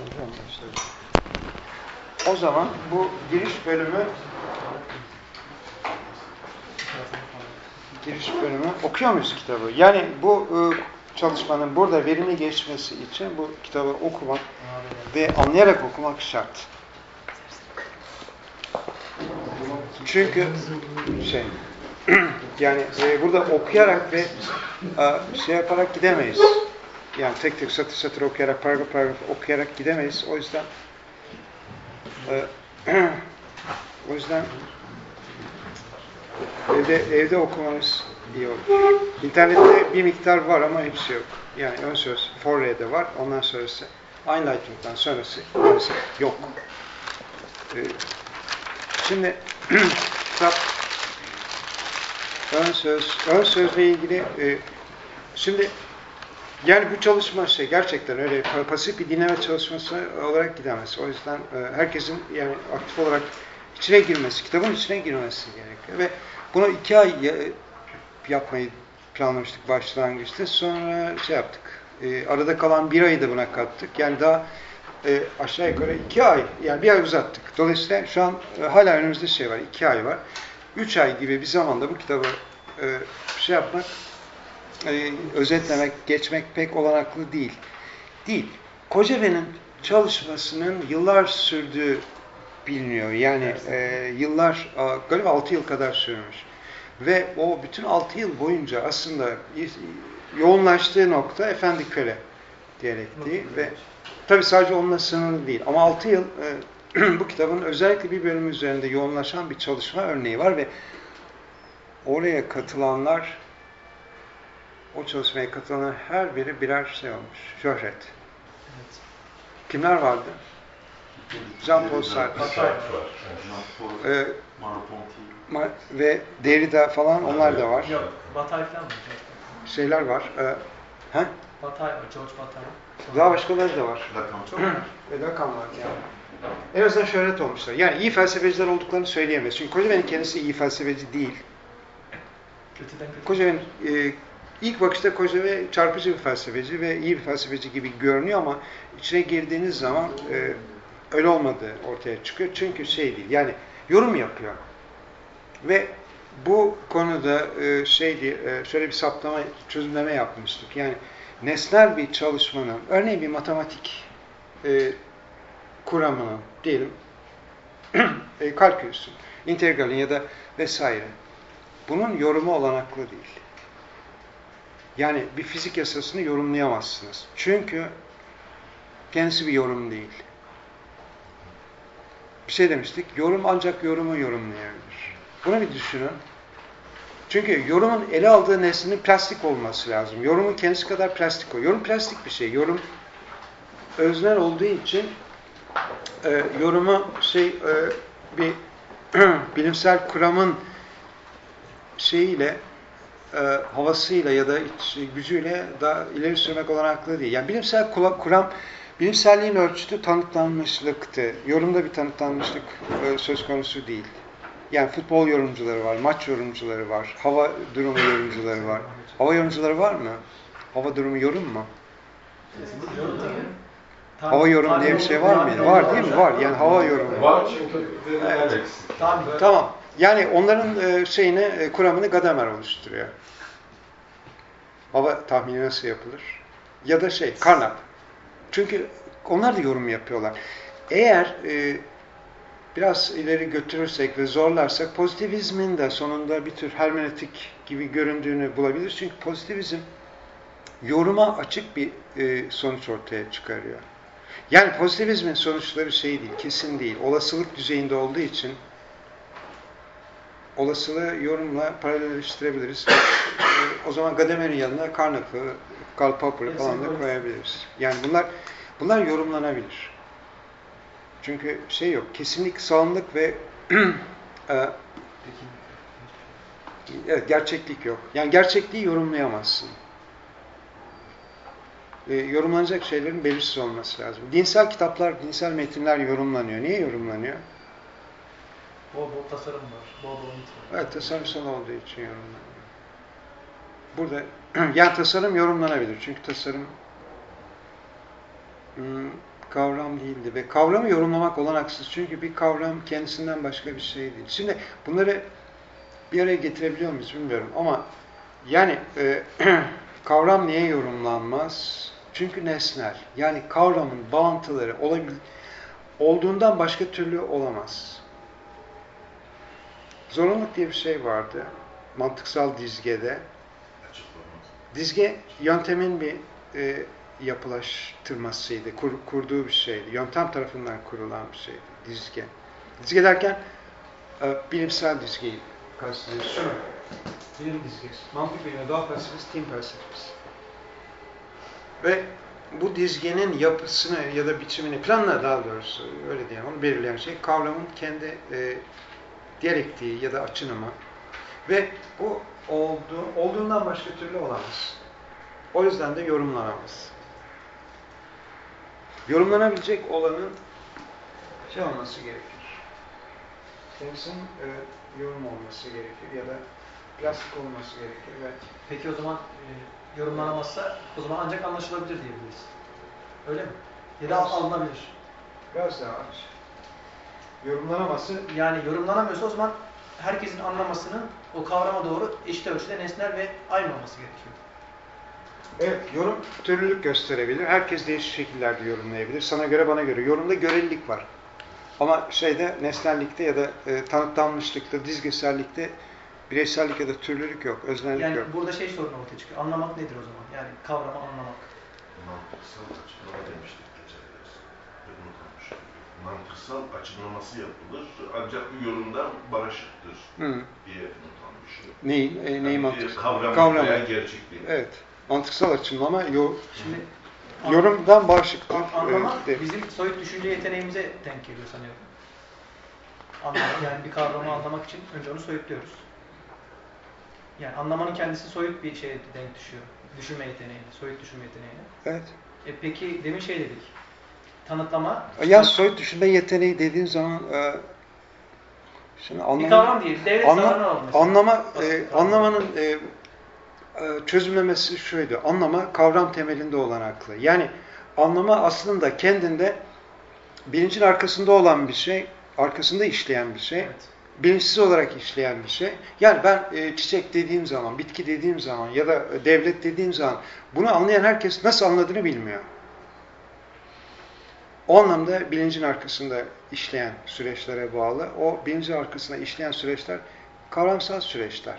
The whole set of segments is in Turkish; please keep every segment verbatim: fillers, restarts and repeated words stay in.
O zaman bu giriş bölümü giriş bölümü okuyor muyuz kitabı? Yani bu e, çalışmanın burada verimli geçmesi için bu kitabı okumak ve anlayarak okumak şart. Çünkü şey yani e, burada okuyarak ve e, şey yaparak gidemeyiz. Yani tek tek satır satır okuyarak, paragraf paragraf okuyarak gidemeyiz. O yüzden e, o yüzden evde evde okumamız iyi olur. İnternette bir miktar var ama hepsi yok. Yani ön söz Forre'de var. Ondan sonrası Einleitung'dan sonrası maalesef yok. E, şimdi kitap ön söz ön sözle ilgili e, şimdi yani bu çalışma şey gerçekten öyle pasif bir dinleme çalışması olarak gidemez. O yüzden e, herkesin yani aktif olarak içine girmesi, kitabın içine girmesi gerekiyor. Ve bunu iki ay yapmayı planlamıştık başlangıçta. Sonra şey yaptık. E, arada kalan bir ayı da buna kattık. Yani daha e, aşağı yukarı iki ay, yani bir ay uzattık. Dolayısıyla şu an e, hala önümüzde şey var, iki ay var. Üç ay gibi bir zamanda bu kitabı e, şey yapmak, e, özetlemek, geçmek pek olanaklı değil. Değil. Kocaeli'nin çalışmasının yıllar sürdüğü biliniyor. Yani e, yıllar, galiba altı yıl kadar sürmüş. Ve o bütün altı yıl boyunca aslında yoğunlaştığı nokta Efendi Köle diyalektiği ve tabii sadece onunla sınırlı değil. Ama altı yıl e, bu kitabın özellikle bir bölümü üzerinde yoğunlaşan bir çalışma örneği var ve oraya katılanlar, o çalışmaya katılan her biri birer şey olmuş. Şöhret. Evet. Kimler vardı? Jean-Paul Sartre. Ee, ve Derrida falan onlar da var. Yok, Bataille falan mı? Şeyler var. Ee, he? Bataille, George Bataille. Daha başkaları da var. Çok Ve Lacan var yani. En azından şöhret olmuşlar. Yani iyi felsefeciler olduklarını söyleyemeyiz. Çünkü Kocaeli'nin kendisi iyi felsefeci değil. Kocaeli e, ilk bakışta Kocaeli çarpıcı bir felsefeci ve iyi bir felsefeci gibi görünüyor ama içine girdiğiniz zaman e, öyle olmadığı ortaya çıkıyor. Çünkü şey değil. Yani yorum yapıyor. Ve bu konuda e, şeydi, e, şöyle bir saptama, çözümleme yapmıştık. Yani nesnel bir çalışmanın, örneğin bir matematik e, kuramının diyelim, e, kalkülüsün, integralin ya da vesaire. Bunun yorumu olanaklı değil. Yani bir fizik yasasını yorumlayamazsınız. Çünkü kendisi bir yorum değil. Bir şey demiştik, yorum ancak yorumu yorumlayabilir. Bunu bir düşünün. Çünkü yorumun ele aldığı nesnenin plastik olması lazım. Yorumun kendisi kadar plastik o. Yorum plastik bir şey. Yorum öznel olduğu için e, yorumu şey e, bir bilimsel kuramın şeyiyle e, havasıyla ya da iç, gücüyle daha ileri sürmek olanaklı değil. Yani bilimsel kuram bilimselliğin ölçütü tanıtlanmışlıktı. Yorumda bir tanıtlanmışlık e, söz konusu değil. Yani futbol yorumcuları var, maç yorumcuları var, hava durumu yorumcuları var. Hava yorumcuları var mı? Hava durumu yorum mu? Hava yorum diye bir şey var mıydı? Var değil mi? Var. Yani hava yorumu. Var çünkü evet. Tamam. Yani onların şeyini, kuramını Gadamer oluşturuyor. Hava tahmini nasıl yapılır? Ya da şey, Carnap. Çünkü onlar da yorum yapıyorlar. Eğer e, biraz ileri götürürsek ve zorlarsak pozitivizmin de sonunda bir tür hermeneutik gibi göründüğünü bulabiliriz. Çünkü pozitivizm yoruma açık bir e, sonuç ortaya çıkarıyor. Yani pozitivizmin sonuçları şey değil, kesin değil. Olasılık düzeyinde olduğu için olasılığı yorumla paralelleştirebiliriz. e, o zaman Gadamer'in yanına Carnap'ı, Karl Popper'ı falan da koyabiliriz. Yani bunlar bunlar yorumlanabilir. Çünkü şey yok, kesinlik, sağlamlık ve e, evet, gerçeklik yok. Yani gerçekliği yorumlayamazsın. E, yorumlanacak şeylerin belirsiz olması lazım. Dinsel kitaplar, dinsel metinler yorumlanıyor. Niye yorumlanıyor? Bol bol tasarım var. Bol bol nit var. Evet, tasarımsal olduğu için yorumlanıyor. Burada, yani tasarım yorumlanabilir. Çünkü tasarım hmm, kavram değildi ve kavramı yorumlamak olanaksız. Çünkü bir kavram kendisinden başka bir şey değil. Şimdi bunları bir araya getirebiliyor muyuz bilmiyorum ama yani e, kavram niye yorumlanmaz? Çünkü nesnel. Yani kavramın bağıntıları olabil olduğundan başka türlü olamaz. Zorunluluk diye bir şey vardı mantıksal dizgede. Dizge yöntemin bir e, yapılaştırmasıydı, kur, kurduğu bir şeydi. Yöntem tarafından kurulan bir şeydi dizge. Dizge derken e, bilimsel dizgeyi kastediyoruz. Şunu, bilim dizgesi. Mantık bilimi, doğa felsefesi, din felsefesi. Ve bu dizgenin yapısını ya da biçimini, planla daha doğrusu öyle diyelim, onu belirleyen şey kavramın kendi e, diyalektiği ya da açınımı. Ve bu oldu, olduğundan başka türlü olamaz. O yüzden de yorumlanamaz. Yorumlanabilecek olanın şey olması gerekir. Kendisinin e, yorum olması gerekir ya da plastik olması gerekir. Ve Peki o zaman e, yorumlanamazsa o zaman ancak anlaşılabilir diyebiliriz. Öyle mi? Ya da Biraz- alınabilir. biraz daha aç. Yorumlanamazsa Yani yorumlanamıyorsa o zaman herkesin anlamasının o kavrama doğru eşit ölçüde nesnel ve aynı olması gerekiyor. evet, yorum türlülük gösterebilir. Herkes değişik şekillerde yorumlayabilir. Sana göre, bana göre. Yorumda görelilik var. Ama şeyde, nesnellikte ya da e, tanıtlanmışlıkta, dizgesellikte bireysellik ya da türlülük yok, öznellik Yani yok. burada şey sorunu ortaya çıkıyor. Anlamak nedir o zaman? Yani kavramı anlamak. Mantıksal açıklama demiştik geçen ders. Unutulmuş. Mantıksal açıklaması yapılır ancak bu yorumdan barışıktır Hı. diye unutulmuş. Neyin? E, neyi Yani mantık? Kavram, Kavram. veya gerçekliği. Evet. Mantıksal açımlama yo, Şimdi yorumdan bağışıktır. an- anlamak Evet, bizim soyut düşünce yeteneğimize denk geliyor sanıyorum. Anlamak, yani bir kavramı anlamak için önce onu soyutluyoruz. Yani anlamanın kendisi soyut bir şeye denk düşüyor. Düşünme yeteneğine, soyut düşünme yeteneğine. evet. E peki demin şey dedik. Tanıtlama. Ya soyut düşünme yeteneği dediğin zaman e, şimdi Bir anlama, kavram değil. Devlet anla, sağlığına al mesela. anlama, e, Basit bir kavram. anlamanın e, e, çözümlemesi şuydu. Anlama kavram temelinde olan aklı. Yani anlama aslında kendinde bilincin arkasında olan bir şey, arkasında işleyen bir şey. Evet. Bilinçsiz olarak işleyen bir şey. Yani ben e, çiçek dediğim zaman, bitki dediğim zaman ya da e, devlet dediğim zaman bunu anlayan herkes nasıl anladığını bilmiyor. O anlamda bilincin arkasında işleyen süreçlere bağlı. O bilincin arkasında işleyen süreçler kavramsal süreçler.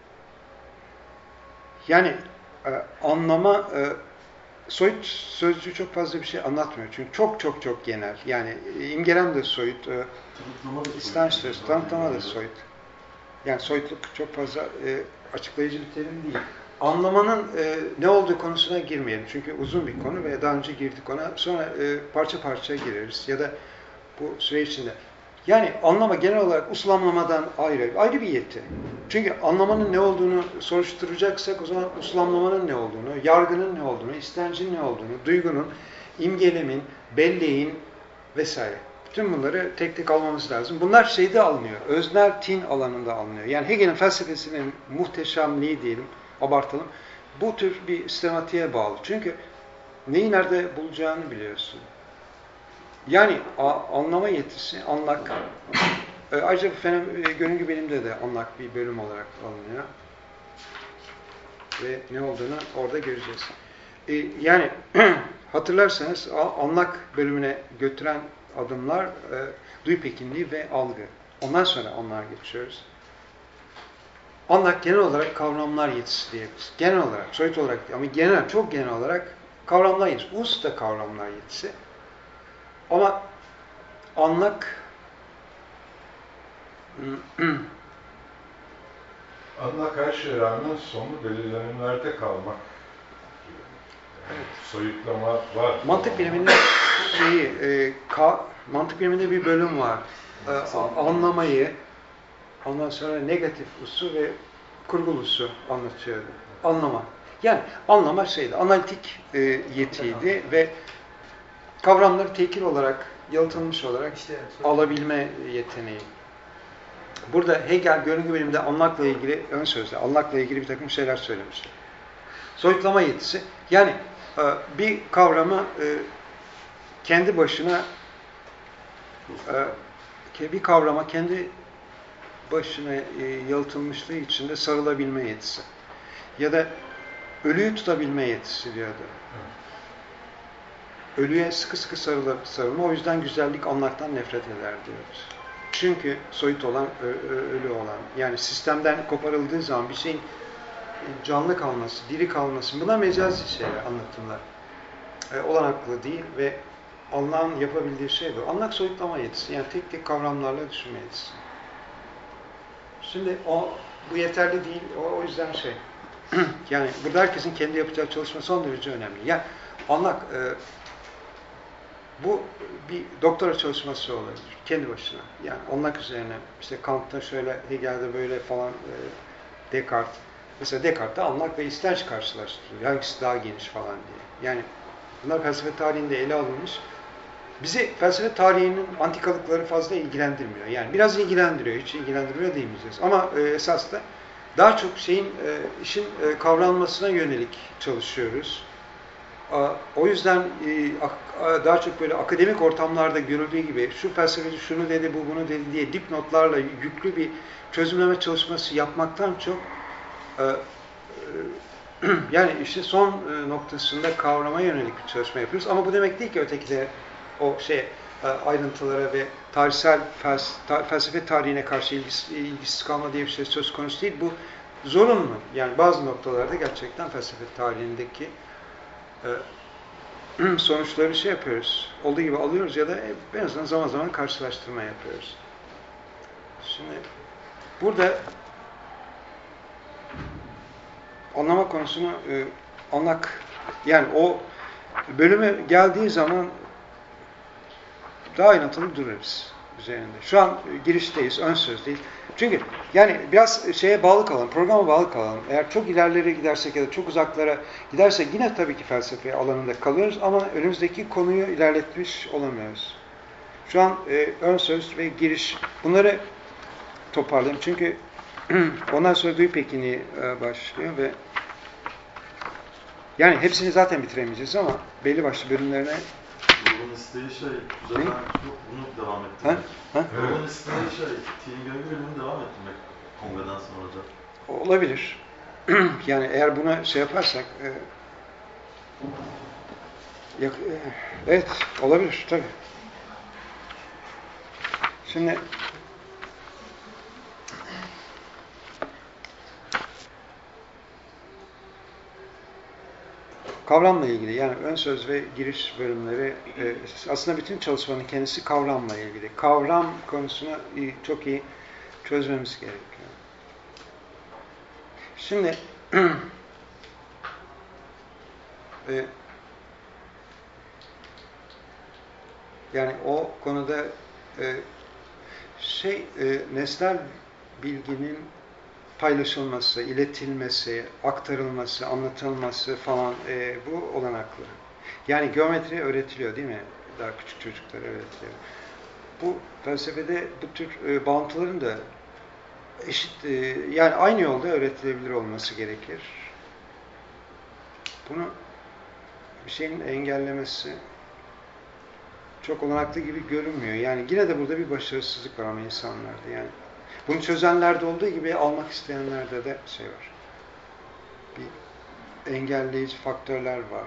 Yani e, anlama e, soyut sözcüğü çok fazla bir şey anlatmıyor. Çünkü çok çok çok genel. Yani e, imgelem de soyut, e, İstenç sözü, tanıtlama da soyut. Yani soyutluk çok fazla e, açıklayıcı bir terim değil. Anlamanın e, ne olduğu konusuna girmeyelim. Çünkü uzun bir konu ve daha önce girdik ona. Sonra e, parça parça gireriz ya da bu süre içinde. Yani anlama genel olarak uslamlamadan ayrı, ayrı bir yeti. Çünkü anlamanın ne olduğunu soruşturacaksak o zaman uslamlamanın ne olduğunu, yargının ne olduğunu, istencin ne olduğunu, duygunun, imgelemin, belleğin vesaire. Bütün bunları tek tek almamız lazım. Bunlar şeyde alınıyor, öznel tin alanında alınıyor. Yani Hegel'in felsefesinin muhteşemliği diyelim, abartalım. Bu tür bir sistematiğe bağlı. Çünkü neyi nerede bulacağını biliyorsun. Yani a, anlama yetisi, anlak. E, ayrıca bu fenomen, e, görüngü bilimde de anlak bir bölüm olarak alınıyor. Ve ne olduğunu orada göreceğiz. E, yani hatırlarsanız anlak bölümüne götüren adımlar e, duyu pekinliği ve algı. Ondan sonra anlığa geçiyoruz. Anlak genel olarak kavramlar yetisi diyebiliriz. Genel olarak, soyut olarak ama genel, çok genel olarak kavramlar yetisi. Us da kavramlar yetisi. Ama anlak Anlak her şeye rağmen sonu belirlenimlerde kalmak. Yani soyutlama var. mantık biliminde şeyi, e, ka, mantık biliminde bir bölüm var. E, a, anlamayı, ondan sonra negatif usu ve kurgulusu anlatıyor. Anlama. Yani anlama şeydi, analitik e, yetiydi ve kavramları tekil olarak, yalıtılmış olarak İşte evet, soyut. alabilme yeteneği. Burada Hegel görüngü biliminde anlakla ilgili, ön sözde anlakla ilgili bir takım şeyler söylemiştir. Soyutlama yetisi, yani e, bir kavramı e, kendi başına e, bir kavrama kendi başına e, yalıtılmışlığı içinde sarılabilme yetisi. Ya da ölüyü tutabilme yetisi diyordu. Ölüye sıkı sıkı sarılır, sarılma. O yüzden güzellik anmaktan nefret eder diyoruz. Çünkü soyut olan, ölü olan, yani sistemden koparıldığı zaman bir şeyin canlı kalması, diri kalması, buna mecazi şeyler, anlatımlar. E, olanaklı değil ve Allah'ın yapabildiği şey bu. Anlak soyutlama yetisi, yani tek tek kavramlarla düşünme yetisi. Şimdi o, bu yeterli değil, o, o yüzden şey, yani burada herkesin kendi yapacağı çalışma son derece önemli. Yani anlak, e, bu bir doktora çalışması olabilir, kendi başına. Yani anlak üzerine, işte Kant'ta şöyle, Hegel'de böyle falan, e, Descartes. Mesela Descartes'te anlak ve istenç karşılaştırılıyor. Hangisi daha geniş falan diye. Yani bunlar felsefe tarihinde ele alınmış. Bizi felsefe tarihinin antikalıkları fazla ilgilendirmiyor. Yani biraz ilgilendiriyor, hiç ilgilendirmiyor diyemeyeceğiz. Ama e, esas da daha çok şeyin, e, işin e, kavranmasına yönelik çalışıyoruz. A, o yüzden e, a, daha çok böyle akademik ortamlarda görüldüğü gibi şu felsefeci şunu dedi, bu bunu dedi diye dipnotlarla yüklü bir çözümleme çalışması yapmaktan çok e, e, yani işte son e, noktasında kavramaya yönelik bir çalışma yapıyoruz. Ama bu demek değil ki ötekileri o şey ayrıntılara ve tarihsel felsefe tarihine karşı ilgisi, ilgisiz kalma diye bir şey söz konusu değil. Bu zorunlu. Yani bazı noktalarda gerçekten felsefe tarihindeki e, sonuçları şey yapıyoruz. Olduğu gibi alıyoruz ya da en azından zaman zaman karşılaştırma yapıyoruz. Şimdi burada anlama konusunu e, anlak, yani o bölüme geldiği zaman daha ayrıntılı dururuz üzerinde. Şu an girişteyiz, ön sözdeyiz. Çünkü yani biraz şeye bağlı kalalım, programa bağlı kalalım. Eğer çok ilerlere gidersek ya da çok uzaklara gidersek yine tabii ki felsefe alanında kalıyoruz ama önümüzdeki konuyu ilerletmiş olamıyoruz. Şu an e, ön söz ve giriş, bunları toparlayayım. Çünkü ondan sonra Duyu Pekin'i e, başlıyor ve yani hepsini zaten bitiremeyeceğiz ama belli başlı bölümlerine Ruhun isteği şey, bu zaten bunu devam ettirmek. Ruhun isteği şey, T'nin gönlü bölümünü devam ettirmek kongreden sonra da. Olabilir. Yani eğer buna şey yaparsak, e, yak, e, evet olabilir tabii. Şimdi kavramla ilgili, yani ön söz ve giriş bölümleri e, aslında bütün çalışmanın kendisi kavramla ilgili. Kavram konusunu iyi, çok iyi çözmemiz gerekiyor. Şimdi e, yani o konuda e, şey e, nesnel bilginin paylaşılması, iletilmesi, aktarılması, anlatılması falan e, bu olanaklı. Yani geometri öğretiliyor değil mi? Daha küçük çocuklara öğretiliyor. Bu felsefede bu tür e, bağıntıların da eşit, e, yani aynı yolda öğretilebilir olması gerekir. Bunu bir şeyin engellemesi çok olanaklı gibi görünmüyor. Yani yine de burada bir başarısızlık var ama insanlarda yani. Bunu çözenlerde olduğu gibi almak isteyenlerde de şey var. Bir engelleyici faktörler var.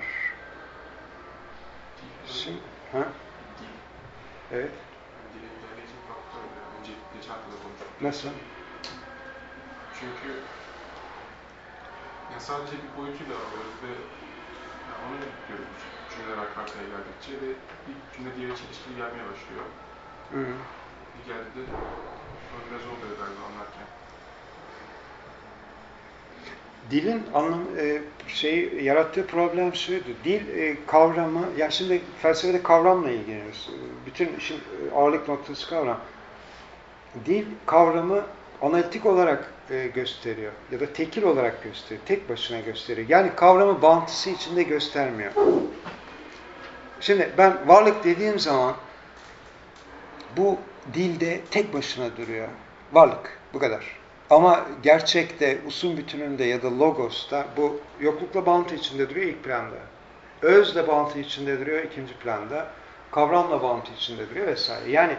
Şimdi, ha? Evet. Dilin engelleyici faktör, önce geçen hafta da konuştuk. Nasıl? Çünkü yani sadece bir boyutuyla alıyoruz ve yani onu görüyoruz. Cümleler arka arkaya geldikçe ve bir cümle diğeri çelişkili gelmeye başlıyor. Hı. Bir geldi de o biraz oluyor galiba anlarken. Dilin anlam e, şey yarattığı problem şuydu. Dil e, kavramı, yani şimdi felsefede kavramla ilgileniyoruz. Bütün işin ağırlık noktası kavram. Dil kavramı analitik olarak e, gösteriyor ya da tekil olarak gösteriyor. Tek başına gösteriyor. Yani kavramı bağıntısı içinde göstermiyor. Şimdi ben varlık dediğim zaman bu dilde tek başına duruyor. Varlık. Bu kadar. Ama gerçekte, usul bütününde ya da logos'ta bu yoklukla bağıntı içinde duruyor ilk planda. Özle bağıntı içinde duruyor ikinci planda. kavramla bağıntı içinde duruyor vesaire. Yani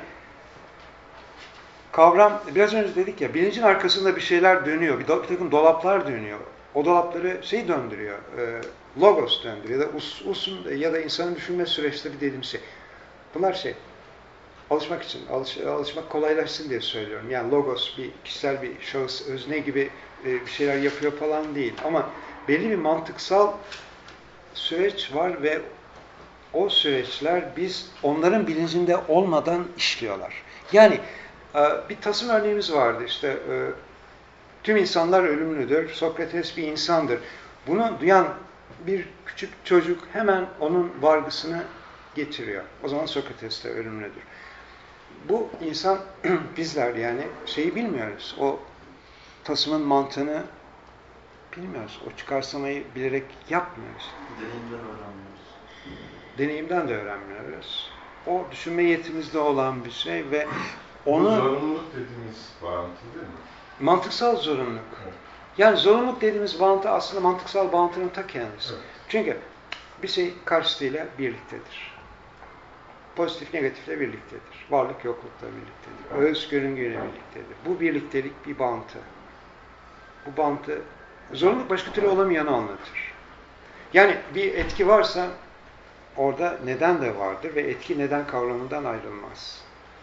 kavram, biraz önce dedik ya, bilincin arkasında bir şeyler dönüyor, bir, do, bir takım dolaplar dönüyor. O dolapları şey döndürüyor, e, logos döndürüyor ya da us, usun ya da insanın düşünme süreçleri dediğim şey. Bunlar şey, alışmak için, alış, alışmak kolaylaşsın diye söylüyorum. Yani logos bir kişisel bir şahıs, özne gibi e, bir şeyler yapıyor falan değil. Ama belli bir mantıksal süreç var ve o süreçler biz onların bilincinde olmadan işliyorlar. Yani bir tasım örneğimiz vardı işte, tüm insanlar ölümlüdür, Sokrates bir insandır. Bunu duyan bir küçük çocuk hemen onun vargısını getiriyor. O zaman Sokrates de ölümlüdür. Bu insan, bizler yani şeyi bilmiyoruz, o tasımın mantığını bilmiyoruz. O çıkarsamayı bilerek yapmıyoruz. Deneyimden öğrenmiyoruz. Deneyimden de öğrenmiyoruz. O düşünme yetimizde olan bir şey ve onu... Bu zorunluluk dediğimiz bağıntı değil mi? Mantıksal zorunluluk. Evet. Yani zorunluluk dediğimiz bağıntı aslında mantıksal bağıntının ta kendisi. Evet. Çünkü bir şey karşıtıyla birliktedir. Pozitif negatifle birliktedir. Varlık yoklukla birliktedir. Evet. Öz görüngüyle birliktedir. Bu birliktelik bir bağıntı. Bu bağıntı, zorunluluk başka türlü olamayanı anlatır. Yani bir etki varsa orada neden de vardır ve etki neden kavramından ayrılmaz.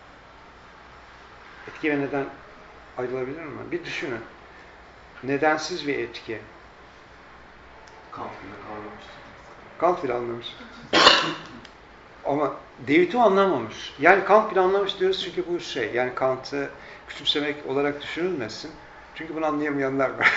Etki ve neden ayrılabilir mi? Bir düşünün. Nedensiz bir etki. Kant bile kavramıştı. Kant bile anlamış. Ama David Hume anlamamış. Yani Kant bile anlamış diyoruz çünkü bu şey, yani Kant'ı küçümsemek olarak düşünülmesin. Çünkü bunu anlayamayanlar var.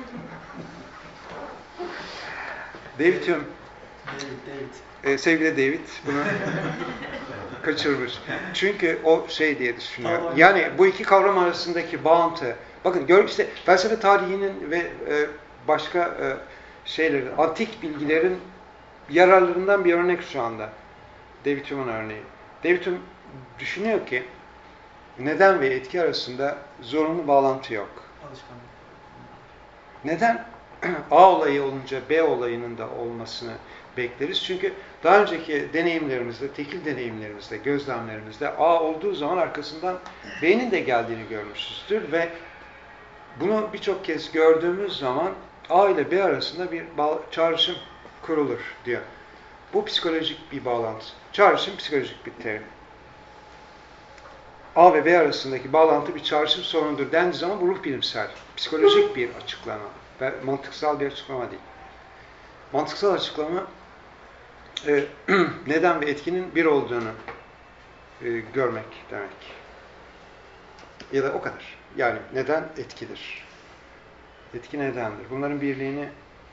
David Hume, David, David. e, sevgili David bunu kaçırmış. Çünkü o şey diye düşünüyor. Yani bu iki kavram arasındaki bağıntı. Bakın gör işte felsefe tarihinin ve e, başka e, şeylerin, antik bilgilerin yararlarından bir örnek şu anda. David Hume'un örneği. David Hume düşünüyor ki neden ve etki arasında zorunlu bağlantı yok. Alışkanlık. Neden? A olayı olunca B olayının da olmasını bekleriz. Çünkü daha önceki deneyimlerimizde, tekil deneyimlerimizde, gözlemlerimizde A olduğu zaman arkasından B'nin de geldiğini görmüşüzdür ve bunu birçok kez gördüğümüz zaman A ile B arasında bir çağrışım kurulur diyor. Bu psikolojik bir bağlantı. Çağrışım psikolojik bir terim. A ve B arasındaki bağlantı bir çağrışım sorunudur dendiği zaman bu ruh bilimsel, psikolojik bir açıklama ve mantıksal bir açıklama değil. Mantıksal açıklama e, neden ve etkinin bir olduğunu e, görmek demek. Ya da o kadar. Yani neden etkidir. Etki nedendir. Bunların birliğini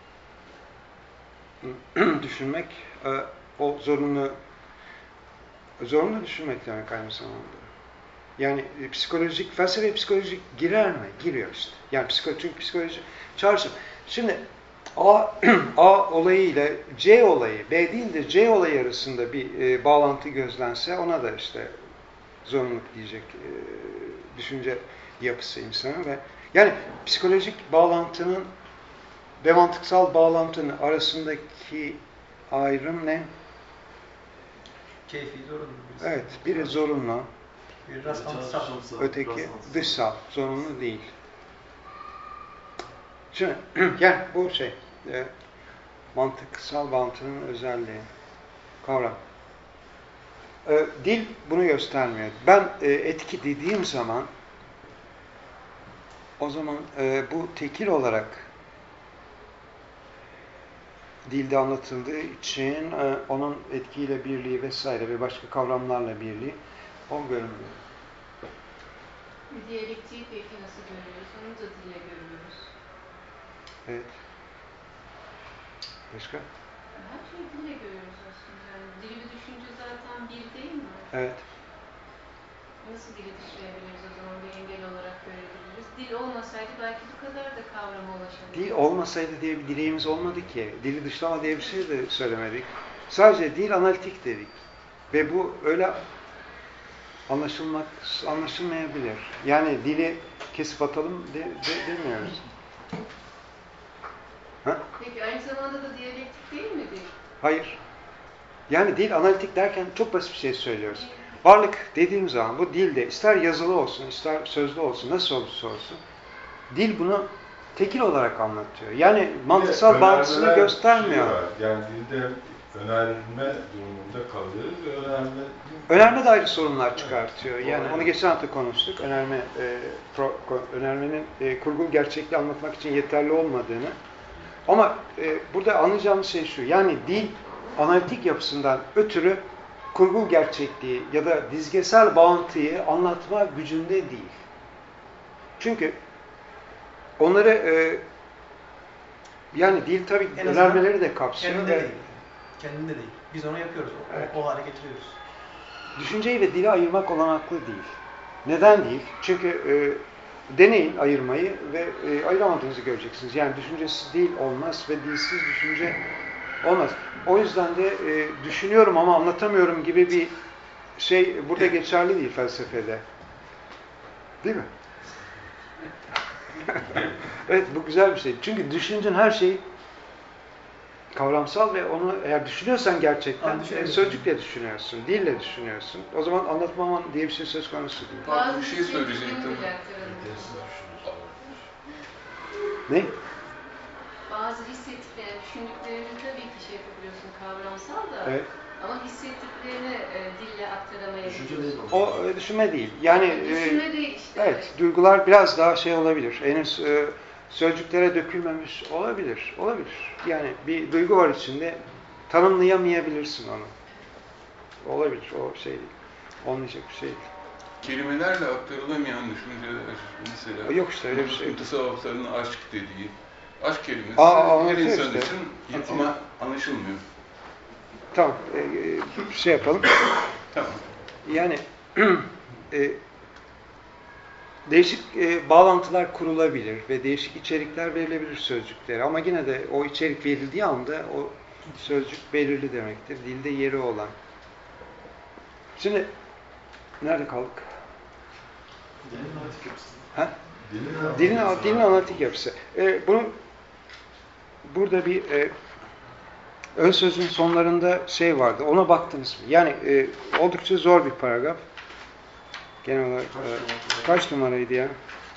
düşünmek, e, o zorunlu zorunlu düşünmek demek aynı zamanda. Yani e, psikolojik, felsefe psikolojik girer mi? Giriyor işte. Yani psikoloji, çünkü psikoloji çağrışım. Şimdi A, A olayı ile C olayı, B değil de C olayı arasında bir e, bağlantı gözlense ona da işte zorunluluk diyecek e, düşünce yapısı insanın ve yani psikolojik bağlantının ve mantıksal bağlantının arasındaki ayrım ne? Keyfi zorunlu. Birisi. Evet, biri zorunlu, Bir rastlantısal. öteki dışsal, zorunlu değil. Şimdi, yani bu şey, e, mantıksal bağlantının özelliği, kavram. E, dil bunu göstermiyor. Ben e, etki dediğim zaman, o zaman e, bu tekil olarak dilde anlatıldığı için e, onun etkiyle birliği vesaire ve başka kavramlarla birliği o görünmüyor. Diyalektiği peki nasıl görüyoruz? Onu da dile görüyoruz. Evet. Başka? Her şeyi dile görüyoruz aslında. Yani dili ve düşünce zaten bir değil mi? Evet. Nasıl dili dışlayabiliriz o zaman, bir engel olarak görebiliriz? Dil olmasaydı belki bu kadar da kavrama ulaşabiliriz. Dil olmasaydı diye bir dileğimiz olmadı ki. Dili dışlama diye bir şey de söylemedik. Sadece dil analitik dedik. Ve bu öyle anlaşılmak, anlaşılmayabilir. Yani dili kesip atalım de, de, demiyoruz. Ha? Peki aynı zamanda da diyalektik değil mi dil? Hayır. Yani dil analitik derken çok basit bir şey söylüyoruz. Varlık dediğim zaman bu dilde ister yazılı olsun, ister sözlü olsun, nasıl olursa olsun dil bunu tekil olarak anlatıyor. Yani mantıksal bağlantısını Önermeler göstermiyor. şey var, yani dilde önerme durumunda kalıyoruz ve önerme... Önerme de ayrı sorunlar çıkartıyor. Yani onu geçen hafta konuştuk. Önerme, e, pro, önermenin e, kurgul gerçekliği anlatmak için yeterli olmadığını. Ama e, burada anlayacağımız şey şu. Yani dil analitik yapısından ötürü kurgul gerçekliği ya da dizgesel bağıntıyı anlatma gücünde değil. Çünkü onları e, yani dil tabii En azından önermeleri de kapsıyor. Kendinde ve değil. Kendinde değil. Biz onu yapıyoruz. O, Evet. o hale getiriyoruz. Düşünceyi ve dili ayırmak olanaklı değil. Neden değil? Çünkü e, deneyin ayırmayı ve e, ayıramadığınızı göreceksiniz. Yani düşüncesiz dil olmaz ve dilsiz düşünce olmaz. O yüzden de e, düşünüyorum ama anlatamıyorum gibi bir şey burada geçerli değil felsefede. Değil mi? Evet, bu güzel bir şey. Çünkü düşündüğün her şey kavramsal ve onu eğer düşünüyorsan gerçekten e, sözcükle düşünüyorsun, dille düşünüyorsun. O zaman anlatmaman diye bir şey söz konusu değil. Farklı bir şey söyleyecektim. Ne? Bazı hissettiklerini, düşündüklerini tabii ki şey yapabiliyorsun kavramsal da. Evet. Ama hissettiklerini e, dille aktaramayabiliyorsun. Düşünce değil o. O e, düşünme değil. Yani e, Düşünme değil işte. evet, duygular biraz daha şey olabilir. Henüz e, sözcüklere dökülmemiş olabilir. Olabilir. Yani bir duygu var içinde, tanımlayamayabilirsin onu. Olabilir, o şey değil. Olmayacak bir şey değil. Kelimelerle aktarılamayan düşünceler mesela. Yok işte öyle bir şey. Mutasavvıfların aşk dediği. Aşk kelimesi Aa, her anlatıyor insan işte. için ama anlaşılmıyor. Tamam, e, e, şey yapalım. Tamam. Yani e, değişik e, bağlantılar kurulabilir ve değişik içerikler verilebilir sözcüklere. Ama yine de o içerik verildiği anda o sözcük belirli demektir. Dilde yeri olan. Şimdi nerede kaldık? Dilin analitik yapısı. Ha? Dilin Dilin, analitik dilin analitik yapısı. E, bunun burada bir e, ön sözün sonlarında şey vardı. Ona baktınız mı? Yani e, oldukça zor bir paragraf. Genel olarak e, kaç numaraydı ya?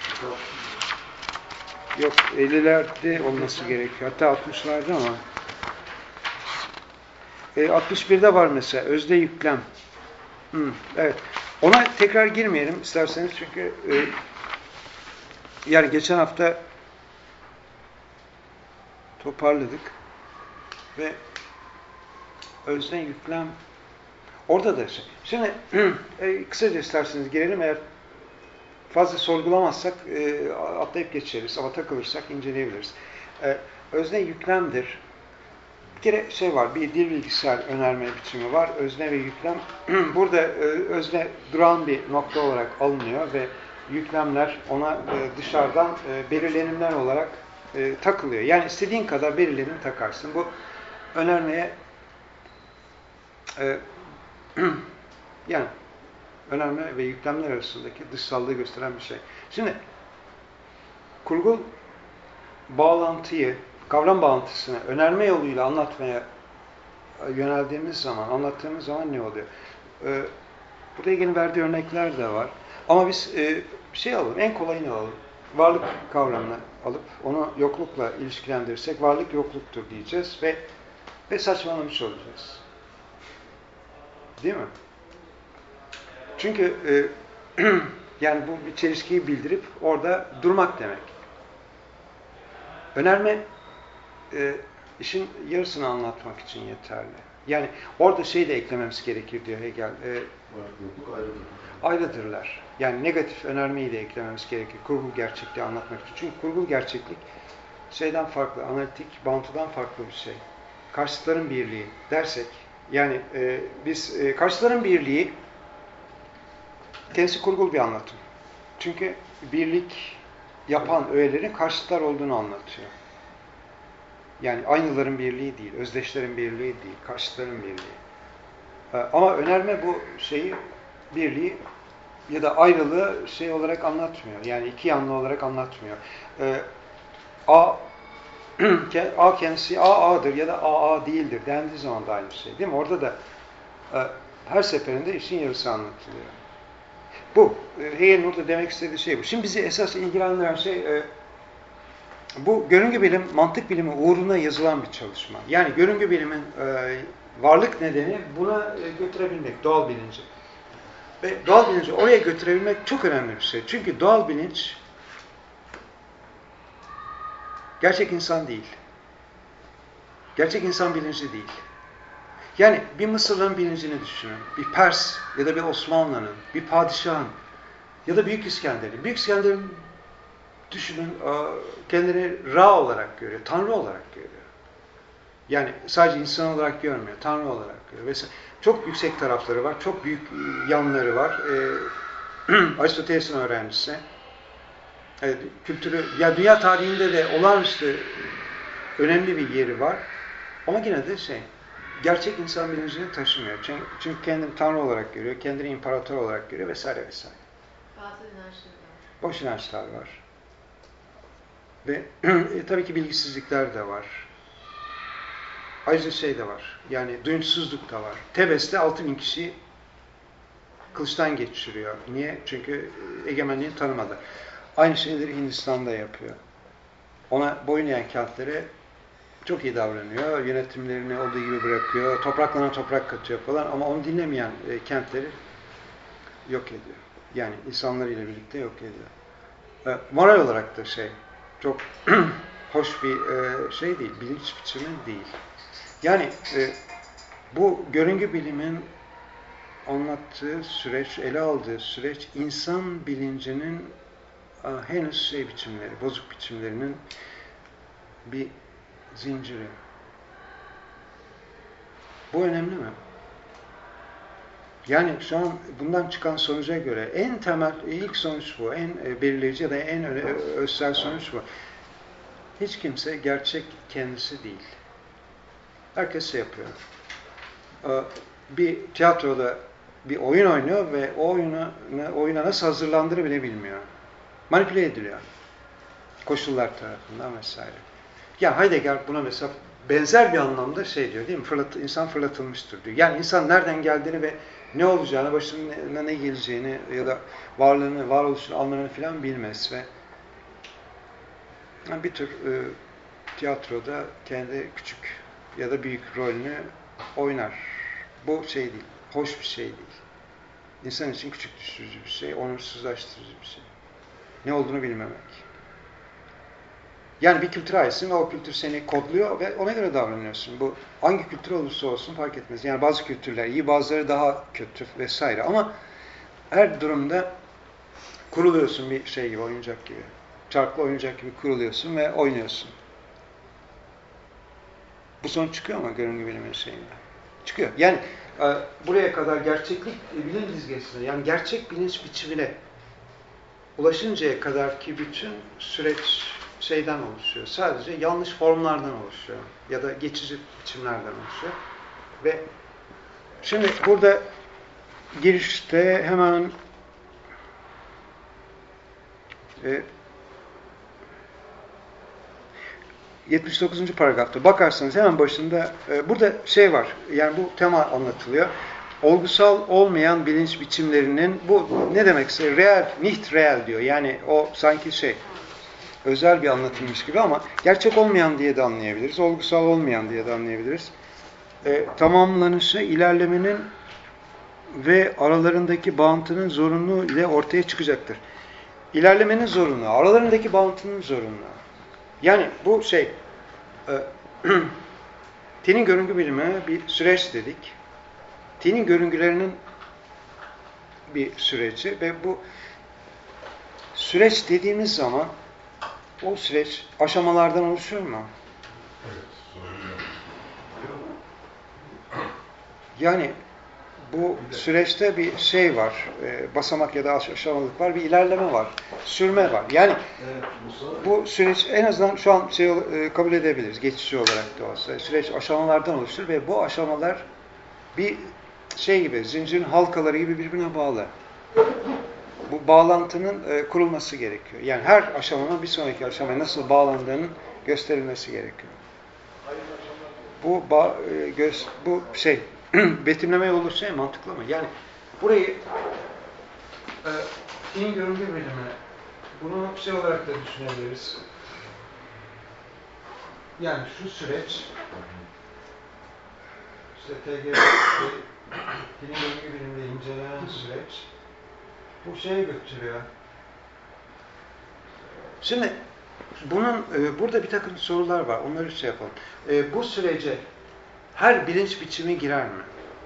Yok, ellilerde olması gerekiyor. Hatta altmışlarda ama. E, altmış birde var mesela. Özde yüklem. Hmm, evet. Ona tekrar girmeyelim isterseniz çünkü e, yani geçen hafta toparladık ve özne yüklem orada da şey. Şimdi e, kısaca isterseniz girelim. Eğer fazla sorgulamazsak e, atlayıp geçeriz ama takılırsak inceleyebiliriz. E, özne yüklemdir. Bir kere şey var, bir dil bilgisayar önerme biçimi var. Özne ve yüklem. Burada e, özne duran bir nokta olarak alınıyor ve yüklemler ona e, dışarıdan e, belirlenimler olarak e, takılıyor. Yani istediğin kadar belirlenim takarsın. Bu önermeye e, yani önerme ve yüklemler arasındaki dışsallığı gösteren bir şey. Şimdi kurgul bağlantıyı, kavram bağlantısını önerme yoluyla anlatmaya yöneldiğimiz zaman, anlattığımız zaman ne oluyor? Ee, burada ilgili verdiği örnekler de var. Ama biz e, bir şey alalım, en kolayını alalım. Varlık kavramını alıp onu yoklukla ilişkilendirirsek varlık yokluktur diyeceğiz ve ve saçmalamış olacağız. Değil mi? Çünkü e, yani bu bir çelişkiyi bildirip orada durmak demek. Önerme e, işin yarısını anlatmak için yeterli. Yani orada şey de eklememiz gerekir diyor Hegel. E, Yokluk ayrıdır. ayrıdırlar. Yani negatif önermeyi de eklememiz gerekir. Kurgul gerçekliği anlatmak için. Çünkü kurgul gerçeklik şeyden farklı, analitik bağıntıdan farklı bir şey. Karşıtların birliği dersek, yani e, biz e, karşıtların birliği kendisi kurgul bir anlatım. Çünkü birlik yapan öğelerin karşıtlar olduğunu anlatıyor. Yani aynıların birliği değil, özdeşlerin birliği değil, karşıtların birliği. Ama önerme bu şeyi, birliği ya da ayrılığı şey olarak anlatmıyor. Yani iki yanlı olarak anlatmıyor. A A kendisi A A'dır ya da A A değildir dendiği zaman da aynı şey değil mi? Orada da e, her seferinde işin yarısı anlatılıyor. Bu, e, Hegel'in orada demek istediği şey bu. Şimdi bizi esas ilgilendiren şey e, bu görüngü bilim, mantık bilimi uğruna yazılan bir çalışma. Yani görüngü bilimin e, varlık nedeni buna e, götürebilmek, doğal bilinci. Ve doğal bilinci oraya götürebilmek çok önemli bir şey. Çünkü doğal bilinç gerçek insan değil. Gerçek insan bilinci değil. Yani bir Mısırlı'nın bilincini düşünün. Bir Pers ya da bir Osmanlı'nın, bir padişahın ya da Büyük İskender'in. Büyük İskender'in düşünün kendini Ra olarak görüyor, Tanrı olarak görüyor. Yani sadece insan olarak görmüyor, Tanrı olarak görüyor. Mesela çok yüksek tarafları var, çok büyük yanları var. Ee, Aristoteles'in öğrencisi. Evet, kültürü, ya dünya tarihinde de olağanüstü önemli bir yeri var. Ama yine de şey, gerçek insan bilincini taşımıyor. Çünkü, çünkü kendini Tanrı olarak görüyor, kendini imparator olarak görüyor vesaire vesaire. Bazı inançları var. Boş inançlar var. Ve e, tabii ki bilgisizlikler de var. Ayrıca şey de var, yani duyumsuzluk da var. Tebes'te altı bin kişiyi kılıçtan geçiriyor. Niye? Çünkü egemenliğini tanımadı. Aynı şeyleri Hindistan'da yapıyor. Ona boyun eğen kentlere çok iyi davranıyor. Yönetimlerini olduğu gibi bırakıyor. Topraklarına toprak katıyor falan. Ama onu dinlemeyen e, kentleri yok ediyor. Yani insanlarıyla birlikte yok ediyor. E, moral olarak da şey, çok hoş bir e, şey değil. Bilinç biçimi değil. Yani e, bu görüngü bilimin anlattığı süreç, ele aldığı süreç insan bilincinin a, henüz şey biçimleri, bozuk biçimlerinin bir zinciri. Bu önemli mi? Yani şu an bundan çıkan sonuca göre en temel, ilk sonuç bu, en belirleyici ya da en özsel sonuç bu. Hiç kimse gerçek kendisi değil. Herkes şey yapıyor. Bir tiyatroda bir oyun oynuyor ve o oyuna, oyuna nasıl hazırlandığını bile bilmiyor. Manipüle ediliyor. Koşullar tarafından vesaire. Ya Heidegger buna mesela benzer bir anlamda şey diyor değil mi? Fırlat, insan fırlatılmıştır diyor. Yani insan nereden geldiğini ve ne olacağını, başına ne geleceğini ya da varlığını, varoluşunu, anlamını falan bilmez ve yani bir tür e, tiyatroda kendi küçük ya da büyük rolünü oynar. Bu şey değil, hoş bir şey değil. İnsan için küçük düşürücü bir şey, onursuzlaştırıcı bir şey. Ne olduğunu bilmemek. Yani bir kültüre aitsin ve o kültür seni kodluyor ve ona göre davranıyorsun. Bu hangi kültür olursa olsun fark etmez. Yani bazı kültürler iyi, bazıları daha kötü vesaire. Ama her durumda kuruluyorsun bir şey gibi, oyuncak gibi. Çarklı oyuncak gibi kuruluyorsun ve oynuyorsun. Bu sonuç çıkıyor mu görüngü biliminin şeyinde? Çıkıyor. Yani e, buraya kadar gerçeklik bilim dizgesine, yani gerçek bilinç biçimine ulaşıncaya kadarki bütün süreç şeyden oluşuyor. Sadece yanlış formlardan oluşuyor. Ya da geçici biçimlerden oluşuyor. Ve şimdi burada girişte hemen e, yetmiş dokuzuncu paragrafta bakarsanız hemen başında e, burada şey var. Yani bu tema anlatılıyor. Olgusal olmayan bilinç biçimlerinin bu ne demekse real, nicht real diyor. Yani o sanki şey özel bir anlatılmış gibi ama gerçek olmayan diye de anlayabiliriz. Olgusal olmayan diye de anlayabiliriz. E, tamamlanışı ilerlemenin ve aralarındaki bağıntının zorunluluğu ile ortaya çıkacaktır. İlerlemenin zorunluluğu, aralarındaki bağıntının zorunluluğu. Yani bu şey e, Tin'in görüngü bilimi bir süreç dedik. Tin'in görüngülerinin bir süreci ve bu süreç dediğimiz zaman o süreç aşamalardan oluşuyor mu? Evet, Yani bu süreçte bir şey var, e, basamak ya da aşamalık var, bir ilerleme var, sürme var. Yani bu süreç en azından şu an şey e, kabul edebiliriz, geçici olarak da olsa. Süreç aşamalardan oluşur ve bu aşamalar bir şey gibi, zincirin halkaları gibi birbirine bağlı. Bu bağlantının e, kurulması gerekiyor. Yani her aşamanın bir sonraki aşamaya nasıl bağlandığının gösterilmesi gerekiyor. Bu ba, e, göz, bu şey betimleme yolu şey mantıklı mı? Yani burayı e, din görüngü bilimi bunu şey olarak da düşünebiliriz. Yani şu süreç işte T G din görüngü biliminde incelenen süreç bu şeye götürüyor. Şimdi bunun e, burada bir takım sorular var. Onları şey yapalım. E, bu sürece her bilinç biçimi girer mi?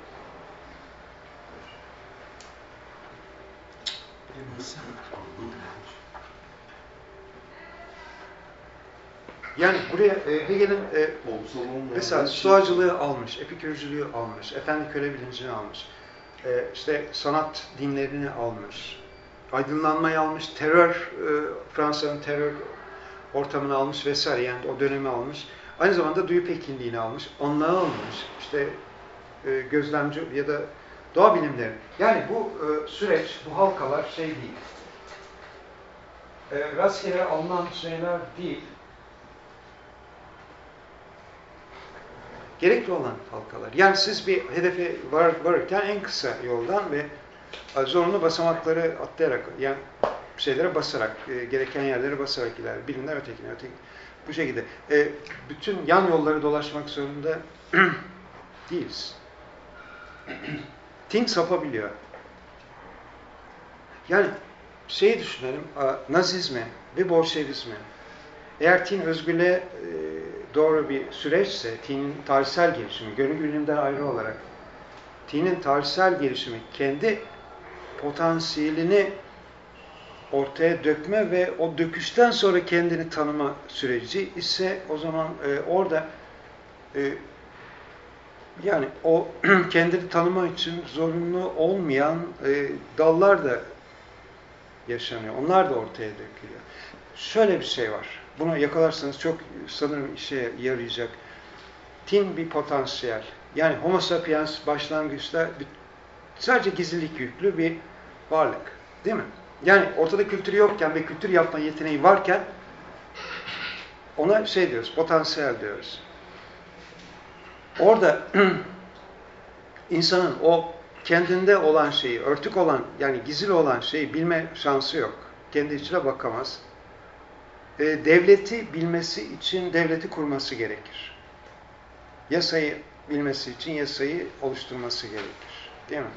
Yani buraya e, Hegel'in e, mesela stoacılığı almış, epikürcülüğü almış, efendi köle bilincini almış, e, işte sanat dinlerini almış, aydınlanmayı almış, terör, e, Fransa'nın terör ortamını almış vesaire, yani o dönemi almış. Aynı zamanda duyu peklinliğini almış, onları almış, işte e, gözlemci ya da doğa bilimleri. Yani bu e, süreç, bu halkalar şey değil, e, rastgele alınan şeyler değil, gerekli olan halkalar. Yani siz bir hedefe var, varırken en kısa yoldan ve zorunlu basamakları atlayarak, yani şeylere basarak, e, gereken yerlere basarak iler. Birinden ötekine, öteki. Bu şekilde. E, bütün yan yolları dolaşmak zorunda değiliz. Tin sapabiliyor. Yani şeyi düşünelim, Nazizmi ve Bolşevizmi. Eğer tin özgürlüğe e, doğru bir süreçse, tinin tarihsel gelişimi, görüngü bilimden ayrı olarak, tinin tarihsel gelişimi kendi potansiyelini ortaya dökme ve o döküşten sonra kendini tanıma süreci ise o zaman e, orada e, yani o kendini tanıma için zorunlu olmayan e, dallar da yaşanıyor. Onlar da ortaya dökülüyor. Şöyle bir şey var. Bunu yakalarsanız çok sanırım işe yarayacak. Tin bir potansiyel. Yani Homo sapiens başlangıçta bir, sadece gizlilik yüklü bir varlık. Değil mi? Yani ortada kültür yokken ve kültür yapma yeteneği varken ona şey diyoruz, potansiyel diyoruz. Orada insanın o kendinde olan şeyi, örtük olan, yani gizli olan şeyi bilme şansı yok. Kendi içine bakamaz. E, devleti bilmesi için devleti kurması gerekir. Yasayı bilmesi için yasayı oluşturması gerekir. Değil mi?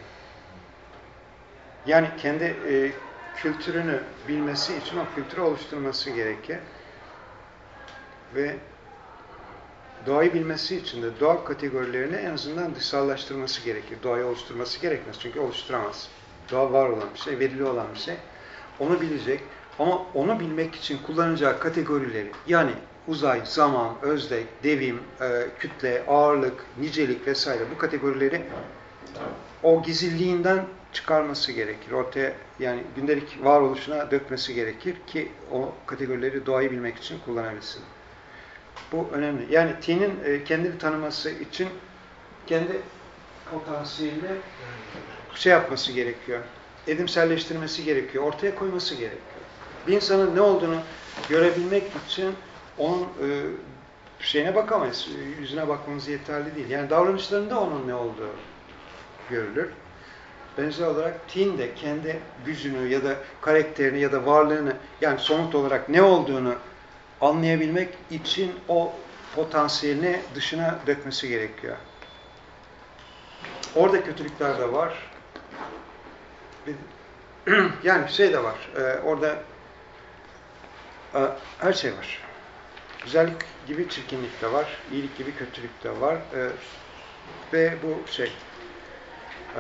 Yani kendi e, kültürünü bilmesi için o kültürü oluşturması gerekir. Ve doğayı bilmesi için de doğa kategorilerini en azından dışsallaştırması gerekir. Doğayı oluşturması gerekmez. Çünkü oluşturamaz. Doğa var olan bir şey, verili olan bir şey. Onu bilecek. Ama onu bilmek için kullanacağı kategorileri, yani uzay, zaman, özlek, devim, e, kütle, ağırlık, nicelik vesaire, bu kategorileri o gizliliğinden çıkarması gerekir. Ortaya, yani gündelik varoluşuna dökmesi gerekir ki o kategorileri doğayı bilmek için kullanabilsin. Bu önemli. Yani T'nin e, kendini tanıması için kendi potansiyelini şey yapması gerekiyor. Edimselleştirmesi gerekiyor. Ortaya koyması gerekiyor. Bir insanın ne olduğunu görebilmek için onun e, şeyine bakamayız. Yüzüne bakmamız yeterli değil. Yani davranışlarında onun ne olduğu görülür. Benzer olarak Tin de kendi gücünü ya da karakterini ya da varlığını, yani somut olarak ne olduğunu anlayabilmek için o potansiyelini dışına dökmesi gerekiyor. Orada kötülükler de var. Yani şey de var. E, orada e, her şey var. Güzellik gibi çirkinlik de var. İyilik gibi kötülük de var. E, ve bu şey e,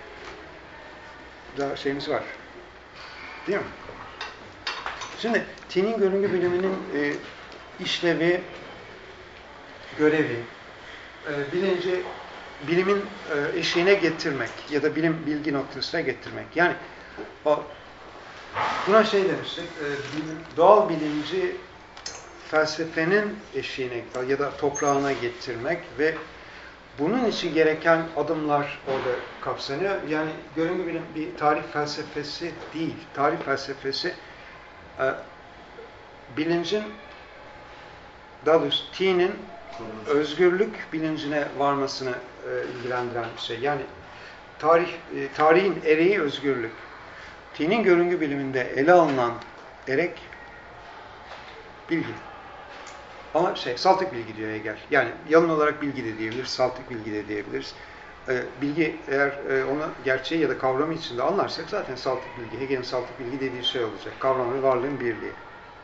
daha şeyimiz var. Değil mi? Şimdi T'nin görüngü biliminin e, işlevi, görevi, e, bilinci bilimin e, eşiğine getirmek ya da bilim bilgi noktasına getirmek. Yani o, buna şey demiştik, e, bilim, doğal bilinci felsefenin eşiğine ya da toprağına getirmek ve bunun için gereken adımlar orada kapsanıyor. Yani görüngü bilim bir tarih felsefesi değil. Tarih felsefesi e, bilincin daha doğrusu T'nin özgürlük bilincine varmasını e, ilgilendiren bir şey. Yani tarih, e, tarihin ereği özgürlük. T'nin görüngü biliminde ele alınan erek bilgi. Ama şey, saltık bilgi diyor Hegel. Yani yalın olarak bilgi de diyebiliriz, saltık bilgi de diyebiliriz. E, bilgi eğer e, onu gerçeği ya da kavramı içinde anlarsak zaten saltık bilgi, Hegel'in saltık bilgi dediği şey olacak. Kavram ve varlığın birliği.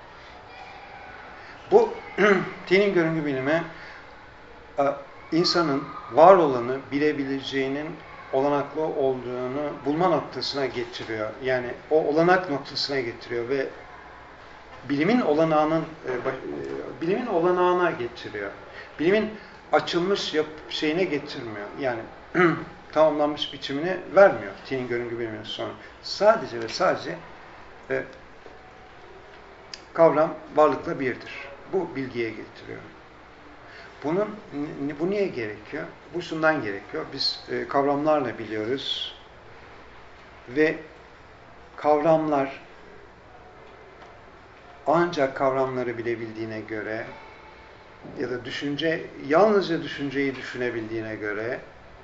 Bu T'nin görüngü bilimi e, insanın var olanı bilebileceğinin olanaklı olduğunu bulma noktasına getiriyor. Yani o olanak noktasına getiriyor ve bilimin olanağının e, e, bilimin olanağına getiriyor. Bilimin açılmış yap şeyine getirmiyor. Yani tamamlanmış biçimini vermiyor T'nin görüngü biliminin sonu. Sadece ve sadece e, kavram varlıkla birdir. Bu bilgiye getiriyor. Bunun bu niye gerekiyor? Bu şundan gerekiyor. Biz e, kavramlarla biliyoruz ve kavramlar ancak kavramları bilebildiğine göre ya da düşünce yalnızca düşünceyi düşünebildiğine göre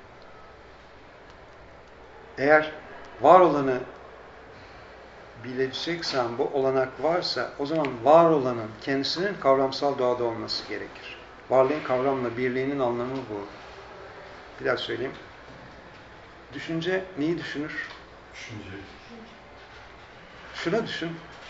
eğer var olanı bileceksen, bu olanak varsa o zaman var olanın kendisinin kavramsal doğada olması gerekir. Varlığın kavramla birliğinin anlamı bu. Bir daha söyleyeyim. Düşünce neyi düşünür? Düşünce. Şuna düşün.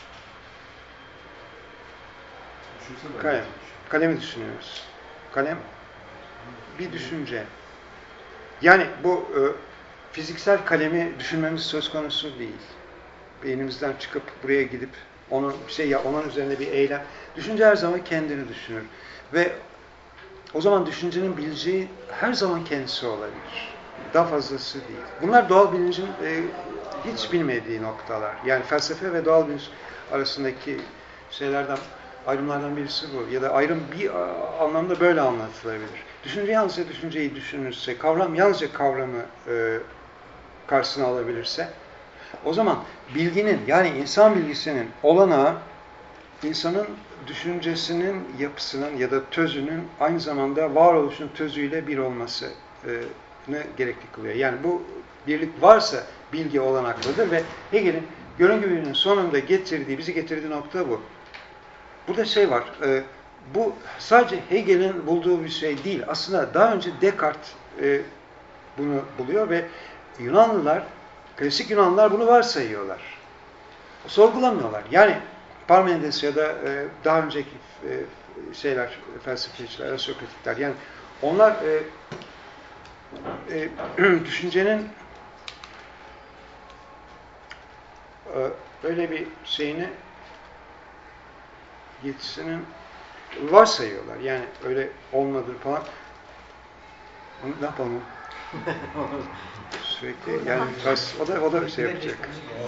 Düşünsene. Kalem. Kalemi düşünüyoruz. Kalem bir düşünce. Yani bu e, fiziksel kalemi düşünmemiz söz konusu değil. Beynimizden çıkıp buraya gidip onun bir şey ya onun üzerinde bir eylem. Düşünce her zaman kendini düşünür ve o zaman düşüncenin bileceği her zaman kendisi olabilir. Daha fazlası değil. Bunlar doğal bilincin e, hiç bilmediği noktalar. Yani felsefe ve doğal bilinç arasındaki şeylerden, ayrımlardan birisi bu. Ya da ayrım bir anlamda böyle anlatılabilir. Düşünce yalnızca düşünceyi düşünürse, kavram yalnızca kavramı e, karşısına alabilirse, o zaman bilginin, yani insan bilgisinin olanağı, insanın düşüncesinin yapısının ya da tözünün aynı zamanda varoluşun tözüyle bir olmasını gerekli kılıyor. Yani bu birlik varsa bilgi olanaklıdır ve Hegel'in görüngü biliminin sonunda getirdiği, bizi getirdiği nokta bu. Burada şey var, e, bu sadece Hegel'in bulduğu bir şey değil. Aslında daha önce Descartes e, bunu buluyor ve Yunanlılar, klasik Yunanlılar bunu varsayıyorlar. Sorgulamıyorlar. Yani Parmenides ya da e, daha önceki e, şeyler, felsefeciler, Sokratikler, yani onlar e, e, düşüncenin e, öyle bir şeyini yetisinin varsayıyorlar. Yani öyle olmadır falan. Onu ne yapalım? Sürekli yani ters, o da o da şey yapacak.